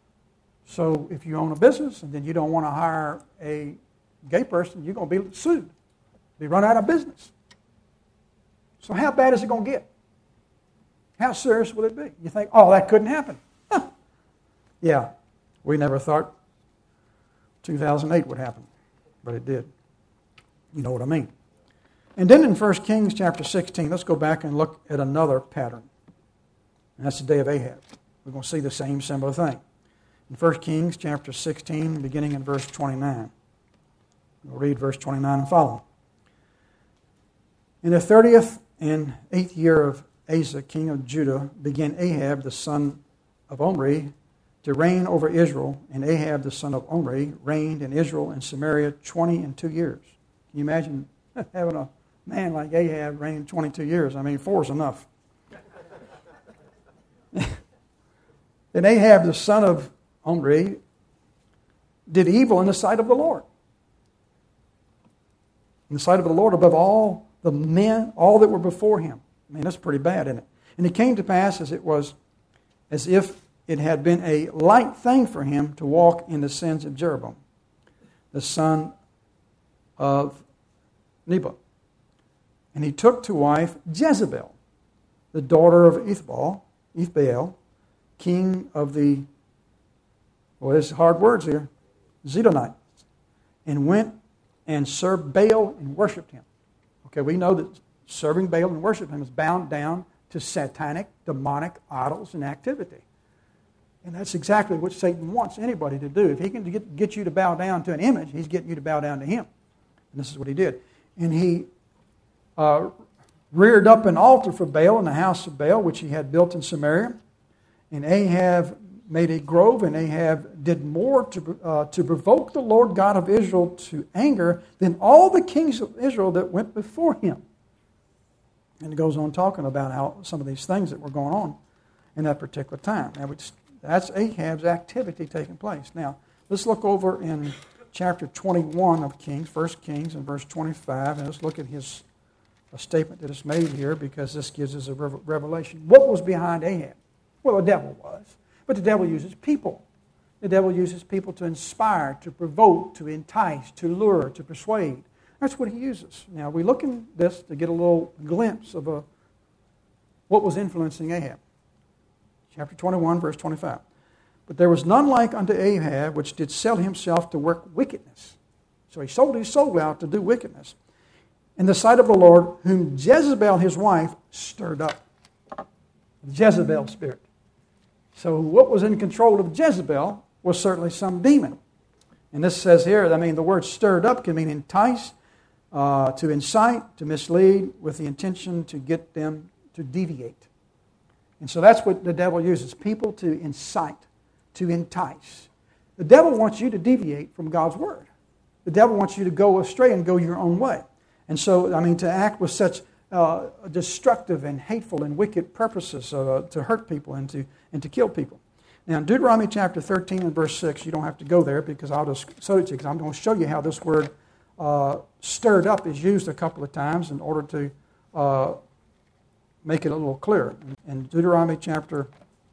So if you own a business and then you don't want to hire a gay person, you're going to be sued. Be run out of business. So how bad is it going to get? How serious will it be? You think, oh, that couldn't happen. Huh. Yeah, we never thought 2008 would happen, but it did. You know what I mean. And then in 1 Kings chapter 16, let's go back and look at another pattern. And that's the day of Ahab. We're going to see the same similar thing. In 1 Kings chapter 16, beginning in verse 29. We'll read verse 29 and following. In the 30th and 8th year of Asa, king of Judah, began Ahab, the son of Omri, to reign over Israel. And Ahab, the son of Omri, reigned in Israel and Samaria 22 years. Can you imagine having a man like Ahab reigning 22 years? I mean, 4 is enough. Then Ahab, the son of Omri, did evil in the sight of the Lord. In the sight of the Lord above all the men, all that were before him. I mean, that's pretty bad, isn't it? And it came to pass as if it had been a light thing for him to walk in the sins of Jeroboam, the son of Nebat. And he took to wife Jezebel, the daughter of Ethbaal, king of the, there's hard words here, Zidonites, and went and served Baal and worshipped him. Okay, we know that serving Baal and worshiping him is bound down to satanic, demonic idols and activity. And that's exactly what Satan wants anybody to do. If he can get you to bow down to an image, he's getting you to bow down to him. And this is what he did. And he reared up an altar for Baal in the house of Baal, which he had built in Samaria. And Ahab made a grove, and Ahab did more to provoke the Lord God of Israel to anger than all the kings of Israel that went before him. And it goes on talking about how some of these things that were going on in that particular time. Now, that's Ahab's activity taking place. Now, let's look over in chapter 21 of Kings, 1 Kings, and verse 25, and let's look at a statement that is made here, because this gives us a revelation. What was behind Ahab? Well, the devil was. But the devil uses people. The devil uses people to inspire, to provoke, to entice, to lure, to persuade. That's what he uses. Now, we look in this to get a little glimpse of what was influencing Ahab. Chapter 21, verse 25. But there was none like unto Ahab, which did sell himself to work wickedness. So he sold his soul out to do wickedness in the sight of the Lord, whom Jezebel his wife stirred up. The Jezebel spirit. So what was in control of Jezebel was certainly some demon. And this says here, the word stirred up can mean entice, to incite, to mislead, with the intention to get them to deviate. And so that's what the devil uses, people to incite, to entice. The devil wants you to deviate from God's word. The devil wants you to go astray and go your own way. And so, to act with such destructive and hateful and wicked purposes to hurt people and to kill people. Now, in Deuteronomy chapter 13 and verse 6, you don't have to go there because I'll just show it to you, because I'm going to show you how this word stirred up is used a couple of times in order to make it a little clearer. In Deuteronomy chapter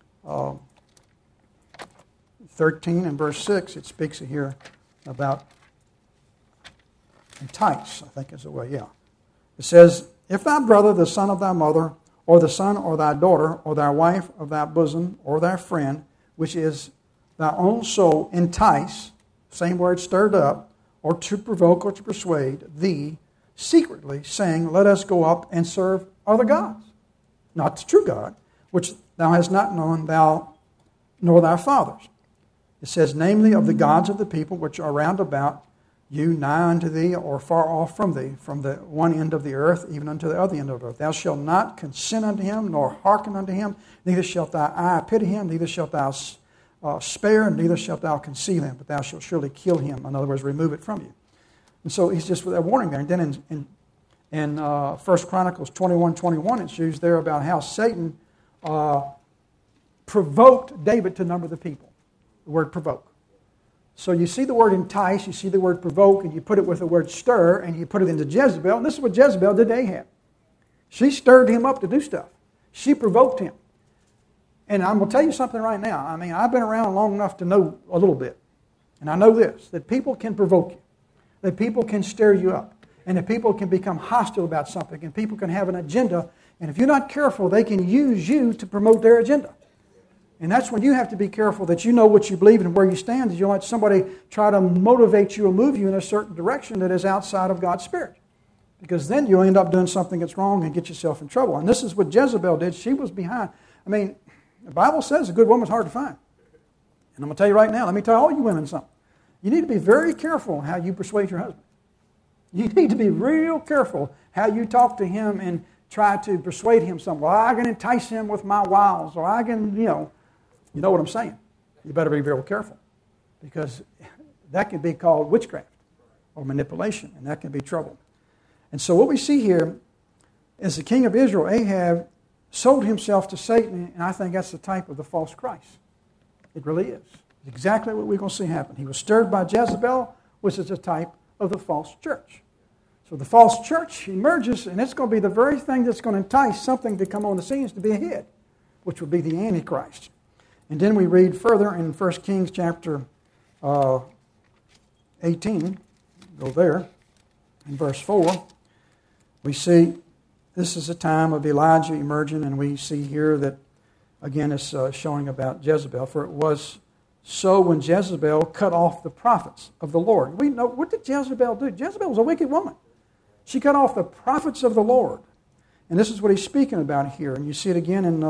13 and verse 6, it speaks here about entice, I think is the way, yeah. It says, if thy brother, the son of thy mother, or the son or thy daughter, or thy wife of thy bosom, or thy friend, which is thy own soul, entice, same word, stirred up, or to provoke or to persuade thee secretly, saying, let us go up and serve other gods, not the true God, which thou hast not known, thou nor thy fathers. It says, namely of the gods of the people which are round about you, nigh unto thee, or far off from thee, from the one end of the earth, even unto the other end of the earth. Thou shalt not consent unto him, nor hearken unto him, neither shalt thy eye pity him, neither shalt thou spare, and neither shalt thou conceal him, but thou shalt surely kill him. In other words, remove it from you. And so he's just with that warning there. And then in 1 Chronicles 21:21, it's used there about how Satan provoked David to number the people. The word provoke. So you see the word entice, you see the word provoke, and you put it with the word stir, and you put it into Jezebel. And this is what Jezebel did to Ahab. She stirred him up to do stuff. She provoked him. And I'm going to tell you something right now. I've been around long enough to know a little bit. And I know this, that people can provoke you. That people can stir you up. And that people can become hostile about something. And people can have an agenda. And if you're not careful, they can use you to promote their agenda. And that's when you have to be careful that you know what you believe and where you stand. That you don't let somebody try to motivate you or move you in a certain direction that is outside of God's Spirit. Because then you'll end up doing something that's wrong and get yourself in trouble. And this is what Jezebel did. She was behind. The Bible says a good woman's hard to find. And I'm going to tell you right now, let me tell all you women something. You need to be very careful how you persuade your husband. You need to be real careful how you talk to him and try to persuade him something. Well, I can entice him with my wiles, or I can, you know what I'm saying. You better be real careful, because that can be called witchcraft or manipulation, and that can be trouble. And so what we see here is the king of Israel, Ahab, sold himself to Satan, and I think that's the type of the false Christ. It really is. It's exactly what we're going to see happen. He was stirred by Jezebel, which is a type of the false church. So the false church emerges, and it's going to be the very thing that's going to entice something to come on the scenes to be ahead, which would be the Antichrist. And then we read further in 1 Kings chapter 18, go there, in verse 4, we see this is a time of Elijah emerging, and we see here that, again, it's showing about Jezebel. For it was so when Jezebel cut off the prophets of the Lord. We know, what did Jezebel do? Jezebel was a wicked woman. She cut off the prophets of the Lord. And this is what he's speaking about here. And you see it again in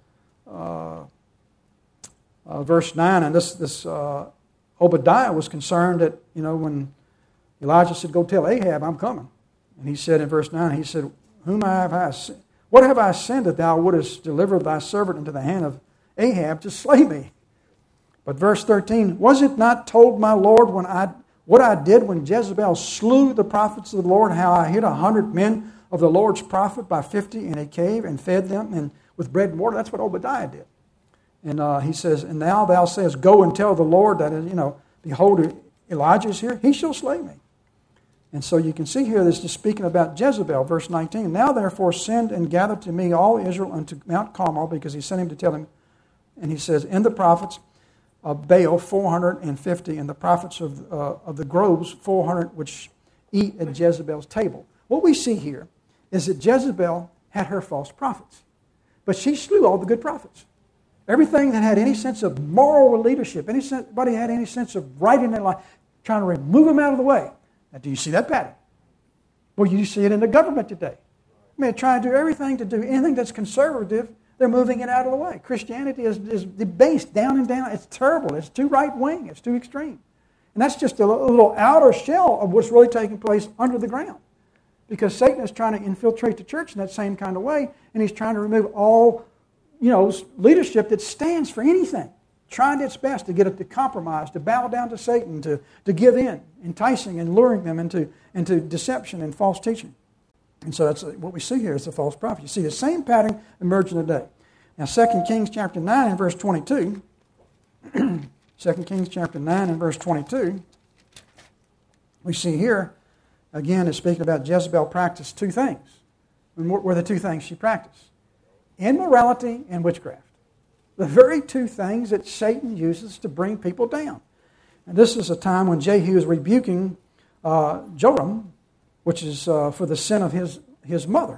verse 9. And this Obadiah was concerned that, when Elijah said, go tell Ahab, I'm coming. And he said in verse 9, he said, what have I sinned that thou wouldest deliver thy servant into the hand of Ahab to slay me? But verse 13, was it not told my Lord what I did when Jezebel slew the prophets of the Lord, how I hid 100 men of the Lord's prophet by 50 in a cave and fed them with bread and water? That's what Obadiah did. And he says, and now thou sayest, go and tell the Lord that, behold, Elijah is here. He shall slay me. And so you can see here, this is speaking about Jezebel, verse 19. Now therefore send and gather to me all Israel unto Mount Carmel, because he sent him to tell him. And he says, in the prophets of Baal 450, and the prophets of the groves 400, which eat at Jezebel's table. What we see here is that Jezebel had her false prophets, but she slew all the good prophets. Everything that had any sense of moral leadership, anybody had any sense of right in their life, trying to remove them out of the way. Now, do you see that pattern? Well, you see it in the government today. Trying to do everything to do anything that's conservative They're moving it out of the way. Christianity is debased down and down. It's terrible. It's too right-wing. It's too extreme. And that's just a little outer shell of what's really taking place under the ground. Because Satan is trying to infiltrate the church in that same kind of way, and he's trying to remove all, leadership that stands for anything, trying its best to get it to compromise, to bow down to Satan, to give in, enticing and luring them into deception and false teaching. And so that's what we see here is the false prophet. You see the same pattern emerging today. Now 2 Kings chapter 9 and verse 22, 2 Kings chapter 9 and verse 22, we see here, again, it's speaking about Jezebel practiced two things. And what were the two things she practiced? Immorality and witchcraft. The very two things that Satan uses to bring people down. And this is a time when Jehu is rebuking Joram, which is for the sin of his mother.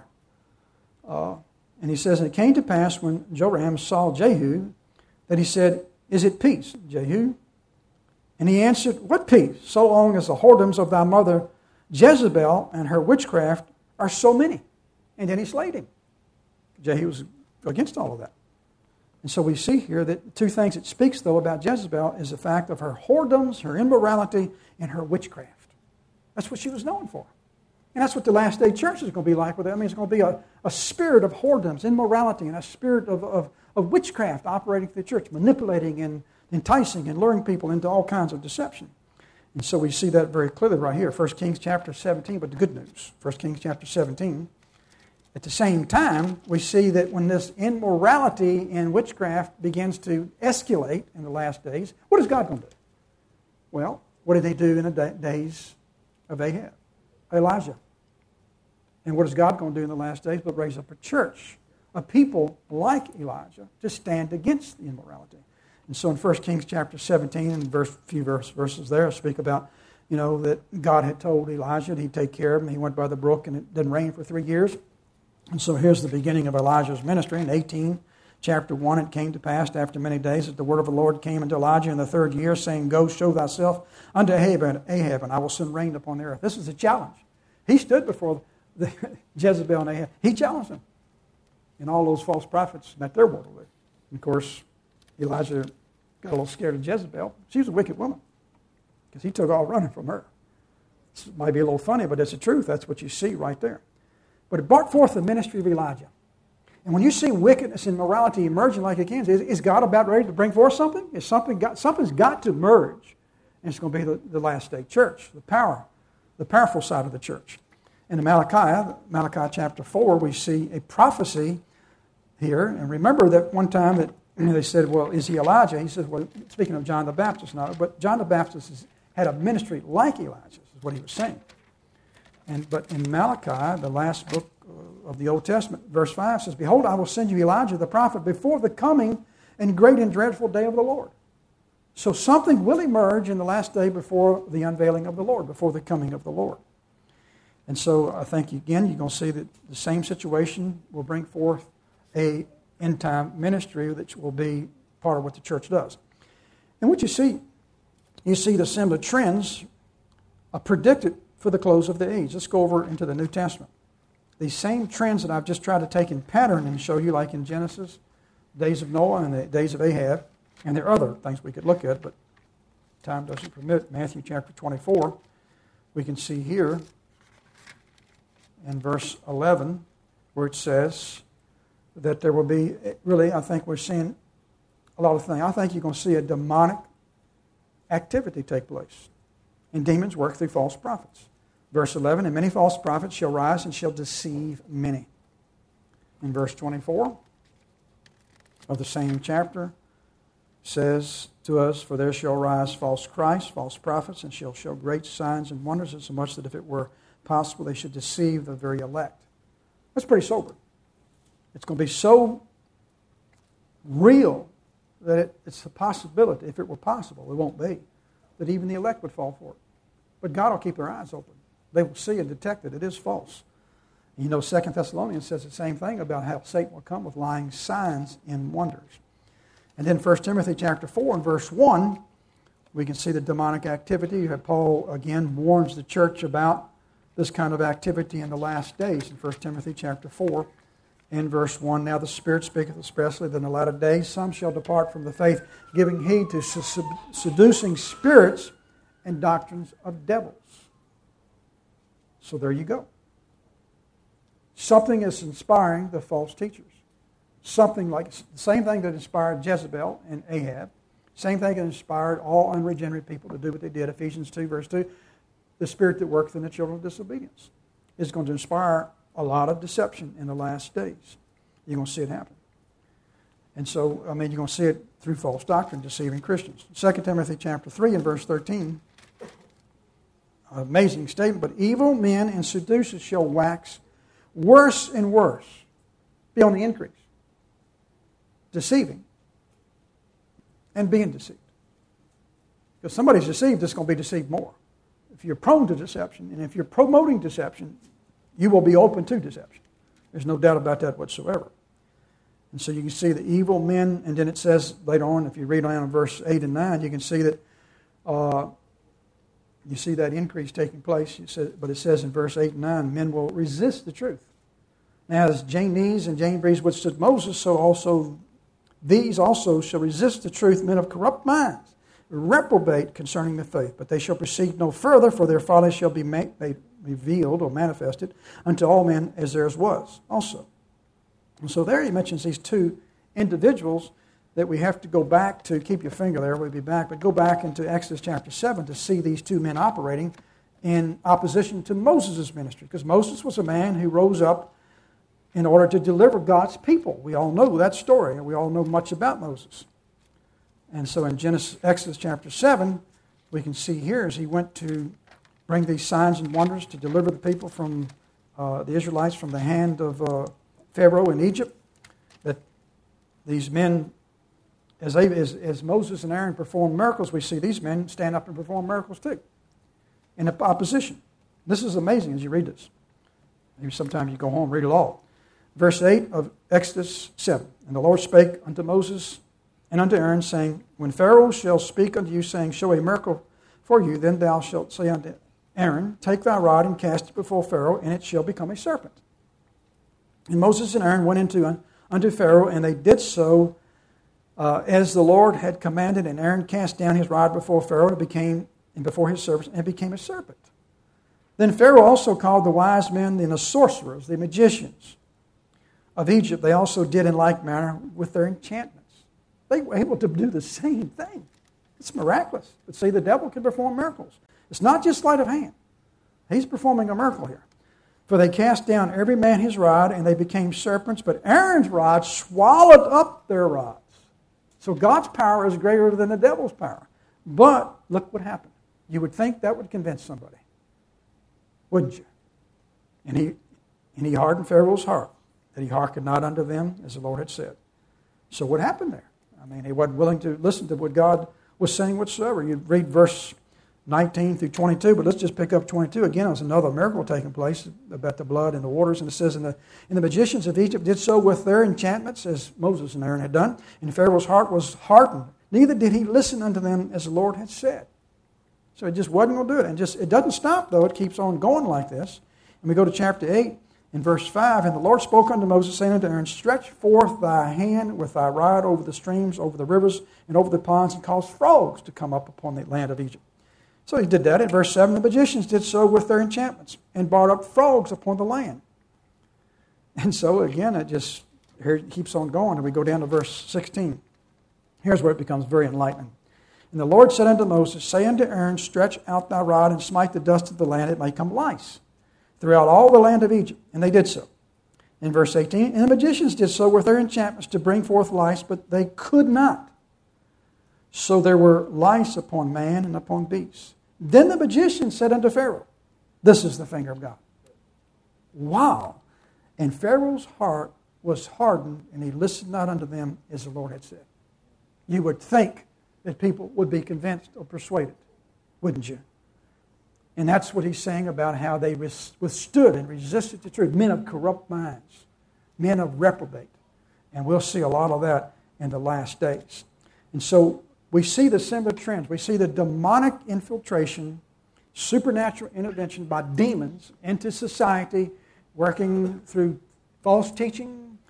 And he says, and it came to pass when Joram saw Jehu, that he said, is it peace, Jehu? And he answered, what peace? So long as the whoredoms of thy mother Jezebel and her witchcraft are so many. And then he slayed him. Jehu was against all of that. And so we see here that two things it speaks, though, about Jezebel is the fact of her whoredoms, her immorality, and her witchcraft. That's what she was known for. And that's what the last day church is going to be like with it. I mean, it's going to be a spirit of whoredoms, immorality, and a spirit of witchcraft operating through the church, manipulating and enticing and luring people into all kinds of deception. And so we see that very clearly right here, 1 Kings chapter 17, but the good news, 1 Kings chapter 17. At the same time, we see that when this immorality and witchcraft begins to escalate in the last days, what is God going to do? Well, what did he do in the days of Ahab? Elijah. And what is God going to do in the last days but raise up a church, a people like Elijah, to stand against the immorality? And so in 1 Kings chapter 17, and few verses there, speak about, that God had told Elijah that he'd take care of him. He went by the brook and it didn't rain for 3 years. And so here's the beginning of Elijah's ministry. In 18, chapter 1, it came to pass after many days that the word of the Lord came unto Elijah in the 3rd year, saying, go show thyself unto Ahab, and I will send rain upon the earth. This is a challenge. He stood before Jezebel and Ahab. He challenged them. And all those false prophets met their mortal with. And of course, Elijah got a little scared of Jezebel. She was a wicked woman because he took all running from her. This might be a little funny, but it's the truth. That's what you see right there. But it brought forth the ministry of Elijah. And when you see wickedness and morality emerging like it can, is God about ready to bring forth something? Something's got to merge. And it's going to be the last day church, the powerful side of the church. In Malachi chapter 4, we see a prophecy here. And remember that one time that they said, well, is he Elijah? He says, well, speaking of John the Baptist now, but John the Baptist had a ministry like Elijah's, is what he was saying. But in Malachi, the last book of the Old Testament, verse 5 says, behold, I will send you Elijah the prophet before the coming and great and dreadful day of the Lord. So something will emerge in the last day before the unveiling of the Lord, before the coming of the Lord. And so I think, again, you're going to see that the same situation will bring forth a end-time ministry that will be part of what the church does. And what you see the similar trends are predicted for the close of the age. Let's go over into the New Testament. These same trends that I've just tried to take in pattern and show you, like in Genesis, days of Noah and the days of Ahab, and there are other things we could look at, but time doesn't permit. Matthew chapter 24, we can see here in verse 11 where it says that there will be, really, I think we're seeing a lot of things. I think you're going to see a demonic activity take place. And demons work through false prophets. Verse 11, and many false prophets shall rise and shall deceive many. In verse 24 of the same chapter says to us, for there shall rise false Christs, false prophets, and shall show great signs and wonders, insomuch that if it were possible, they should deceive the very elect. That's pretty sober. It's going to be so real that it's a possibility, if it were possible, it won't be, that even the elect would fall for it. But God will keep their eyes open. They will see and detect that it is false. You know, 2 Thessalonians says the same thing about how Satan will come with lying signs and wonders. And then 1 Timothy chapter 4 and verse 1, we can see the demonic activity. You have Paul again warns the church about this kind of activity in the last days in 1 Timothy chapter 4 in verse 1, now the Spirit speaketh expressly that in the latter days some shall depart from the faith, giving heed to seducing spirits and doctrines of devils. So there you go. Something is inspiring the false teachers. Something like the same thing that inspired Jezebel and Ahab, same thing that inspired all unregenerate people to do what they did. Ephesians 2, verse 2, the spirit that worketh in the children of disobedience is going to inspire a lot of deception in the last days. You're going to see it happen. And so, you're going to see it through false doctrine, deceiving Christians. 2 Timothy chapter 3 and verse 13, an amazing statement, but evil men and seducers shall wax worse and worse, be on the increase, deceiving and being deceived. Because somebody's deceived, it's going to be deceived more. If you're prone to deception, and if you're promoting deception, you will be open to deception. There's no doubt about that whatsoever. And so you can see the evil men, and then it says later on, if you read on in verse 8 and 9, you can see that you see that increase taking place. But it says in verse 8 and 9, men will resist the truth. Now, as Jannes and Jambres withstood Moses, so also these also shall resist the truth, men of corrupt minds, reprobate concerning the faith. But they shall proceed no further, for their folly shall be made revealed or manifested unto all men, as theirs was also. And so there he mentions these two individuals that we have to go back to. Keep your finger there, we'll be back. But go back into Exodus chapter 7 to see these two men operating in opposition to Moses' ministry. Because Moses was a man who rose up in order to deliver God's people. We all know that story, and we all know much about Moses. And so in Exodus chapter 7, we can see here as he went to bring these signs and wonders to deliver the people from the Israelites from the hand of Pharaoh in Egypt, that these men, as Moses and Aaron performed miracles, we see these men stand up and perform miracles too, in opposition. This is amazing as you read this. Maybe sometimes you go home and read it all. Verse 8 of Exodus 7, and the Lord spake unto Moses and unto Aaron, saying, when Pharaoh shall speak unto you, saying, show a miracle for you, then thou shalt say unto Aaron, take thy rod and cast it before Pharaoh, and it shall become a serpent. And Moses and Aaron went unto Pharaoh, and they did so as the Lord had commanded. And Aaron cast down his rod before Pharaoh, and before his servants, and it became a serpent. Then Pharaoh also called the wise men and the sorcerers, the magicians of Egypt. They also did in like manner with their enchantments. They were able to do the same thing. It's miraculous. But see, the devil can perform miracles. It's not just sleight of hand. He's performing a miracle here. For they cast down every man his rod, and they became serpents, but Aaron's rod swallowed up their rods. So God's power is greater than the devil's power. But look what happened. You would think that would convince somebody, wouldn't you? And he hardened Pharaoh's heart, that he hearkened not unto them, as the Lord had said. So what happened there? He wasn't willing to listen to what God was saying whatsoever. You read verse 19 through 22, but let's just pick up 22. Again, there's another miracle taking place about the blood and the waters. And it says, and the magicians of Egypt did so with their enchantments, as Moses and Aaron had done. And Pharaoh's heart was hardened. Neither did he listen unto them as the Lord had said. So it just wasn't going to do it. And it doesn't stop, though. It keeps on going like this. And we go to chapter 8 in verse 5. And the Lord spoke unto Moses, saying unto Aaron, stretch forth thy hand with thy rod over the streams, over the rivers, and over the ponds, and cause frogs to come up upon the land of Egypt. So he did that. In verse 7, the magicians did so with their enchantments, and brought up frogs upon the land. And so again, here it keeps on going, and we go down to verse 16. Here's where it becomes very enlightening. And the Lord said unto Moses, say unto Aaron, stretch out thy rod, and smite the dust of the land, it may come lice throughout all the land of Egypt. And they did so. In verse 18, and the magicians did so with their enchantments to bring forth lice, but they could not. So there were lice upon man and upon beasts. Then the magician said unto Pharaoh, this is the finger of God. Wow. And Pharaoh's heart was hardened, and he listened not unto them as the Lord had said. You would think that people would be convinced or persuaded, wouldn't you? And that's what he's saying about how they withstood and resisted the truth. Men of corrupt minds, men of reprobate. And we'll see a lot of that in the last days. And so we see the similar trends. We see the demonic infiltration, supernatural intervention by demons into society, working through false teaching,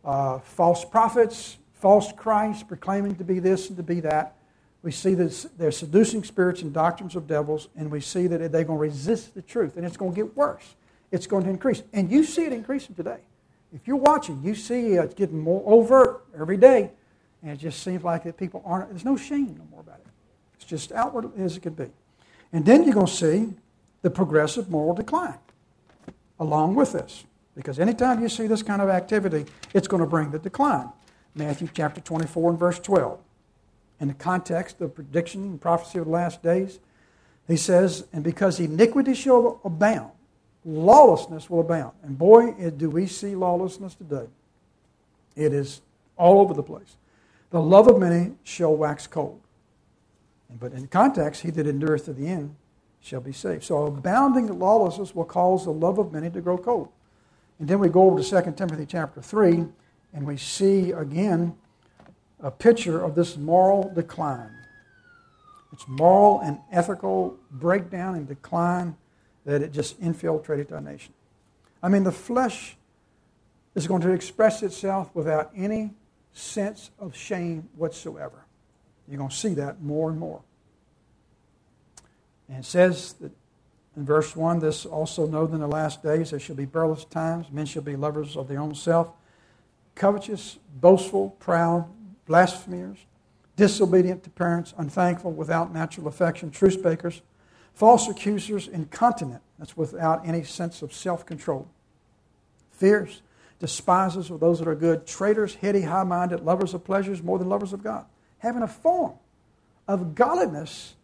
false prophets, false Christ, proclaiming to be this and to be that. We see that they're seducing spirits and doctrines of devils, and we see that they're going to resist the truth, and it's going to get worse. It's going to increase. And you see it increasing today. If you're watching, you see it's getting more overt every day, and it just seems like that people aren't, there's no shame no more about it. It's just outward as it could be. And then you're going to see the progressive moral decline along with this. Because anytime you see this kind of activity, it's going to bring the decline. Matthew chapter 24 and verse 12. In the context of prediction and prophecy of the last days, he says, and because iniquity shall abound, lawlessness will abound. And boy, do we see lawlessness today. It is all over the place. The love of many shall wax cold. But in context, he that endureth to the end shall be saved. So abounding lawlessness will cause the love of many to grow cold. And then we go over to 2 Timothy chapter 3, and we see again a picture of this moral decline. It's moral and ethical breakdown and decline that it just infiltrated our nation. I mean, the flesh is going to express itself without any sense of shame whatsoever. You're going to see that more and more. And it says that in verse 1, this also know that in the last days there shall be perilous times. Men shall be lovers of their own self, covetous, boastful, proud, blasphemers, disobedient to parents, unthankful, without natural affection, truce breakers, false accusers, incontinent. That's without any sense of self-control. Fierce, despisers of those that are good, traitors, heady, high-minded, lovers of pleasures more than lovers of God, having a form of godliness,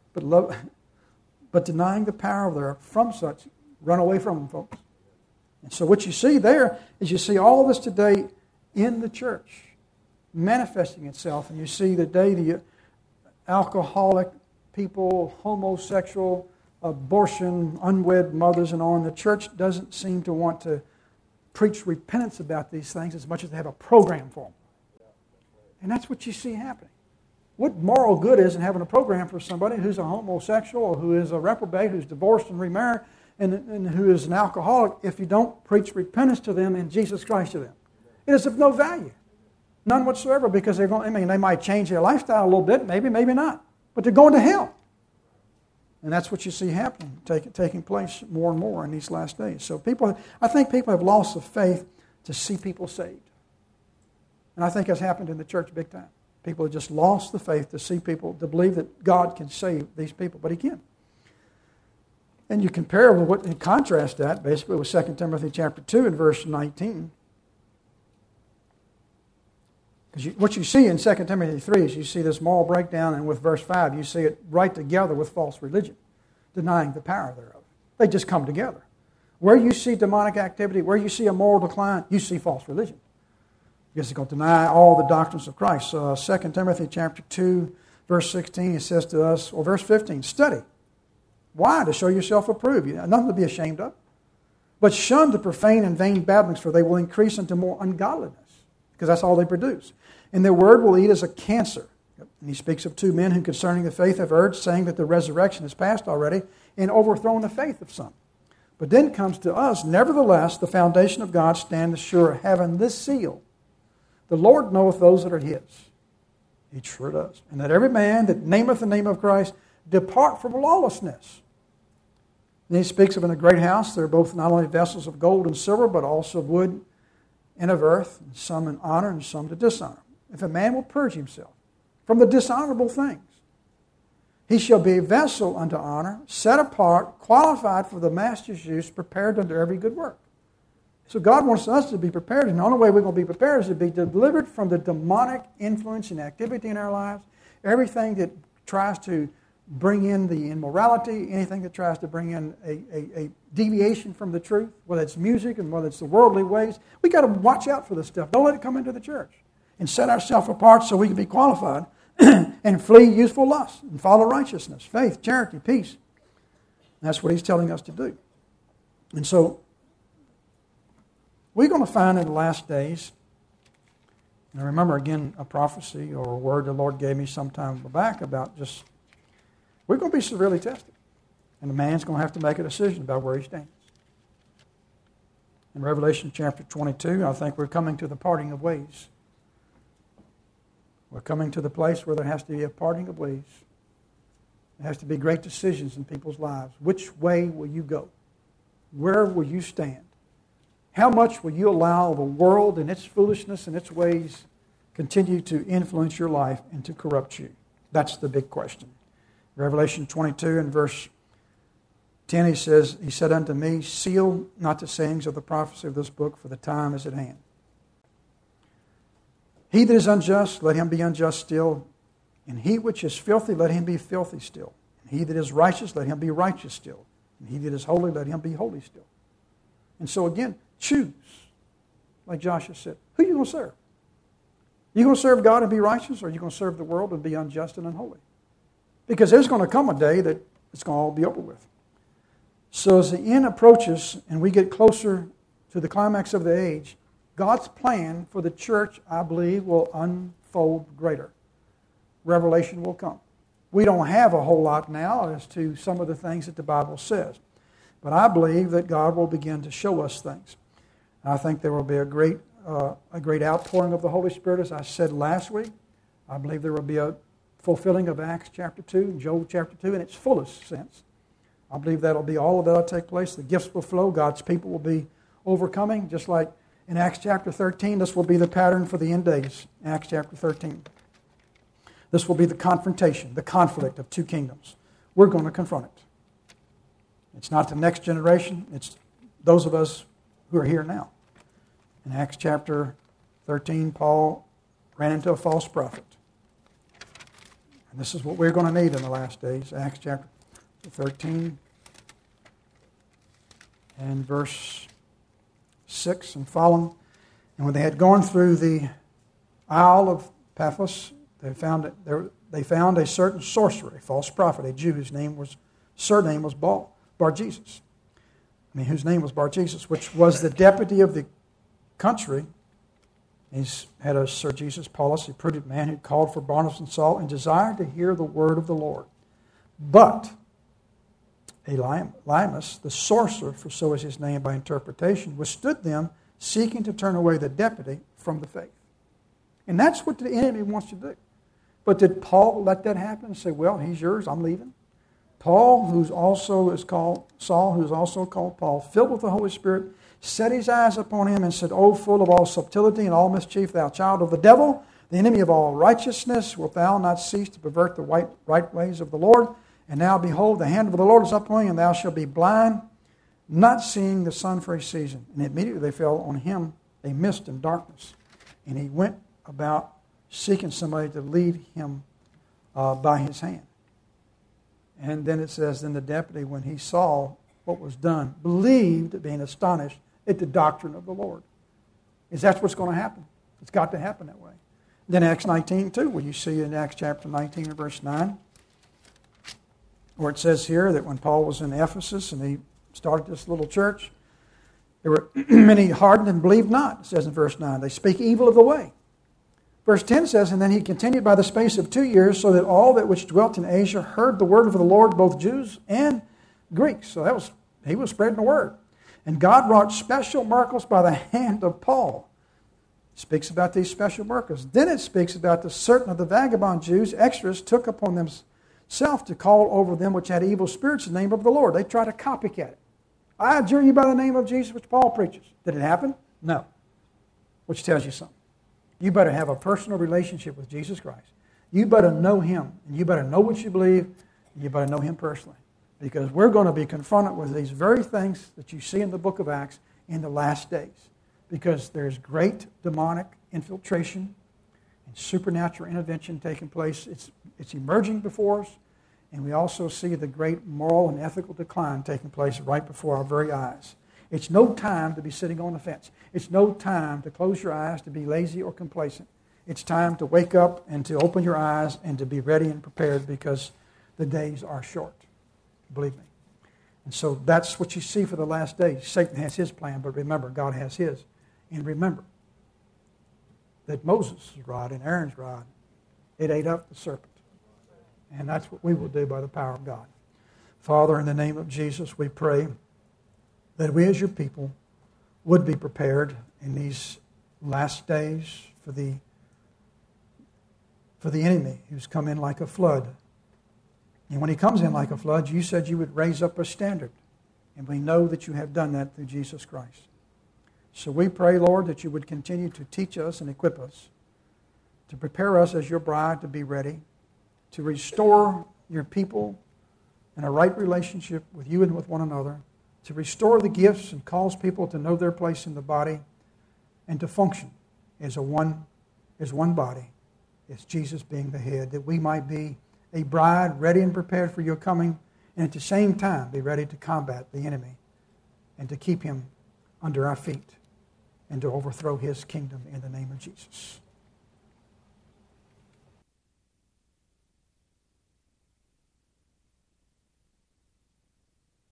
but denying the power thereof. From such, run away from them, folks. And so what you see there is you see all this today in the church manifesting itself. And you see today the alcoholic people, homosexual, abortion, unwed mothers and on. The church doesn't seem to want to preach repentance about these things as much as they have a program for them. And that's what you see happening. What moral good is in having a program for somebody who's a homosexual or who is a reprobate, who's divorced and remarried, and who is an alcoholic, if you don't preach repentance to them and Jesus Christ to them? It is of no value. None whatsoever, because they're going, they might change their lifestyle a little bit, maybe not. But they're going to hell. And that's what you see happening, taking place more and more in these last days. So I think people have lost the faith to see people saved. And I think that's happened in the church big time. People have just lost the faith to see people, to believe that God can save these people, but He can. And you compare and contrast that basically with 2 Timothy chapter 2 and verse 19. Because what you see in 2 Timothy 3 is you see this moral breakdown, and with verse 5 you see it right together with false religion, denying the power thereof. They just come together. Where you see demonic activity, where you see a moral decline, you see false religion. Because it's going to deny all the doctrines of Christ. 2 Timothy chapter 2, verse 16, it says to us, or verse 15, study. Why? To show yourself approved. Nothing to be ashamed of. But shun the profane and vain babblings, for they will increase into more ungodliness. Because that's all they produce. And their word will eat as a cancer. And he speaks of two men who concerning the faith have urged, saying that the resurrection is past already, and overthrown the faith of some. But then comes to us, nevertheless, the foundation of God standeth sure, having this seal. The Lord knoweth those that are His. He sure does. And that every man that nameth the name of Christ depart from lawlessness. And he speaks of in a great house, there are both not only vessels of gold and silver, but also of wood and of earth, and some in honor and some to dishonor. If a man will purge himself from the dishonorable things, he shall be a vessel unto honor, set apart, qualified for the master's use, prepared unto every good work. So God wants us to be prepared, and the only way we're going to be prepared is to be delivered from the demonic influence and activity in our lives, everything that tries to bring in the immorality, anything that tries to bring in a deviation from the truth, whether it's music and whether it's the worldly ways. We got to watch out for this stuff. Don't let it come into the church. And set ourselves apart so we can be qualified and flee youthful lust and follow righteousness, faith, charity, peace. And that's what He's telling us to do. And so we're going to find in the last days, and I remember again a prophecy or a word the Lord gave me some time back about just, we're going to be severely tested. And the man's going to have to make a decision about where he stands. In Revelation chapter 22, I think we're coming to the parting of ways. We're coming to the place where there has to be a parting of ways. There has to be great decisions in people's lives. Which way will you go? Where will you stand? How much will you allow the world and its foolishness and its ways continue to influence your life and to corrupt you? That's the big question. Revelation 22 and verse 10, he says, He said unto me, seal not the sayings of the prophecy of this book, for the time is at hand. He that is unjust, let him be unjust still. And he which is filthy, let him be filthy still. And he that is righteous, let him be righteous still. And he that is holy, let him be holy still. And so again, choose. Like Joshua said, who are you going to serve? You going to serve God and be righteous, or are you going to serve the world and be unjust and unholy? Because there's going to come a day that it's going to all be over with. So as the end approaches and we get closer to the climax of the age, God's plan for the church, I believe, will unfold greater. Revelation will come. We don't have a whole lot now as to some of the things that the Bible says. But I believe that God will begin to show us things. I think there will be a great outpouring of the Holy Spirit, as I said last week. I believe there will be a fulfilling of Acts chapter 2 and Joel chapter 2 in its fullest sense. I believe that'll be all of that will take place. The gifts will flow. God's people will be overcoming, just like in Acts chapter 13. This will be the pattern for the end days, Acts chapter 13. This will be the confrontation, the conflict of two kingdoms. We're going to confront it. It's not the next generation. It's those of us who are here now. In Acts chapter 13, Paul ran into a false prophet. And this is what we're going to need in the last days. Acts chapter 13 and verse 6 and following. And when they had gone through the Isle of Paphos, they found a certain sorcerer, a false prophet, a Jew whose surname was Bar-Jesus. Whose name was Bar-Jesus, which was the deputy of the country. He's had a Sir Jesus Paulus, a prudent man who called for Barnabas and Saul and desired to hear the word of the Lord. But Elymas, the sorcerer, for so is his name by interpretation, withstood them, seeking to turn away the deputy from the faith. And that's what the enemy wants to do. But did Paul let that happen and say, well, he's yours, I'm leaving? Paul, who's also is called Saul, who's also called Paul, filled with the Holy Spirit, set his eyes upon him and said, O full of all subtlety and all mischief, thou child of the devil, the enemy of all righteousness, wilt thou not cease to pervert the right ways of the Lord? And now, behold, the hand of the Lord is upon you, and thou shalt be blind, not seeing the sun for a season. And immediately they fell on him a mist and darkness. And he went about seeking somebody to lead him by his hand. And then it says, then the deputy, when he saw what was done, believed, being astonished at the doctrine of the Lord. Is that what's going to happen? It's got to happen that way. Then Acts 19 too, where you see in Acts chapter 19 and verse 9, where it says here that when Paul was in Ephesus and he started this little church, there were many hardened and believed not, it says in verse 9. They speak evil of the way. Verse 10 says, and then he continued by the space of 2 years, so that all that which dwelt in Asia heard the word of the Lord, both Jews and Greeks. So he was spreading the word. And God wrought special miracles by the hand of Paul. It speaks about these special miracles. Then it speaks about the certain of the vagabond Jews, extras, took upon themselves to call over them which had evil spirits in the name of the Lord. They try to copycat it. I adjure you by the name of Jesus, which Paul preaches. Did it happen? No. Which tells you something. You better have a personal relationship with Jesus Christ. You better know Him, and you better know what you believe, and you better know Him personally. Because we're going to be confronted with these very things that you see in the book of Acts in the last days. Because there's great demonic infiltration and supernatural intervention taking place. It's emerging before us, and we also see the great moral and ethical decline taking place right before our very eyes. It's no time to be sitting on the fence. It's no time to close your eyes, to be lazy or complacent. It's time to wake up and to open your eyes and to be ready and prepared because the days are short. Believe me. And so that's what you see for the last days. Satan has his plan, but remember, God has his. And remember that Moses' rod and Aaron's rod, it ate up the serpent. And that's what we will do by the power of God. Father, in the name of Jesus, we pray that we as your people would be prepared in these last days for the enemy who's come in like a flood. And when he comes in like a flood, you said you would raise up a standard. And we know that you have done that through Jesus Christ. So we pray, Lord, that you would continue to teach us and equip us, to prepare us as your bride to be ready, to restore your people in a right relationship with you and with one another, to restore the gifts and cause people to know their place in the body, and to function as one body, as Jesus being the head, that we might be a bride ready and prepared for your coming, and at the same time be ready to combat the enemy and to keep him under our feet and to overthrow his kingdom in the name of Jesus.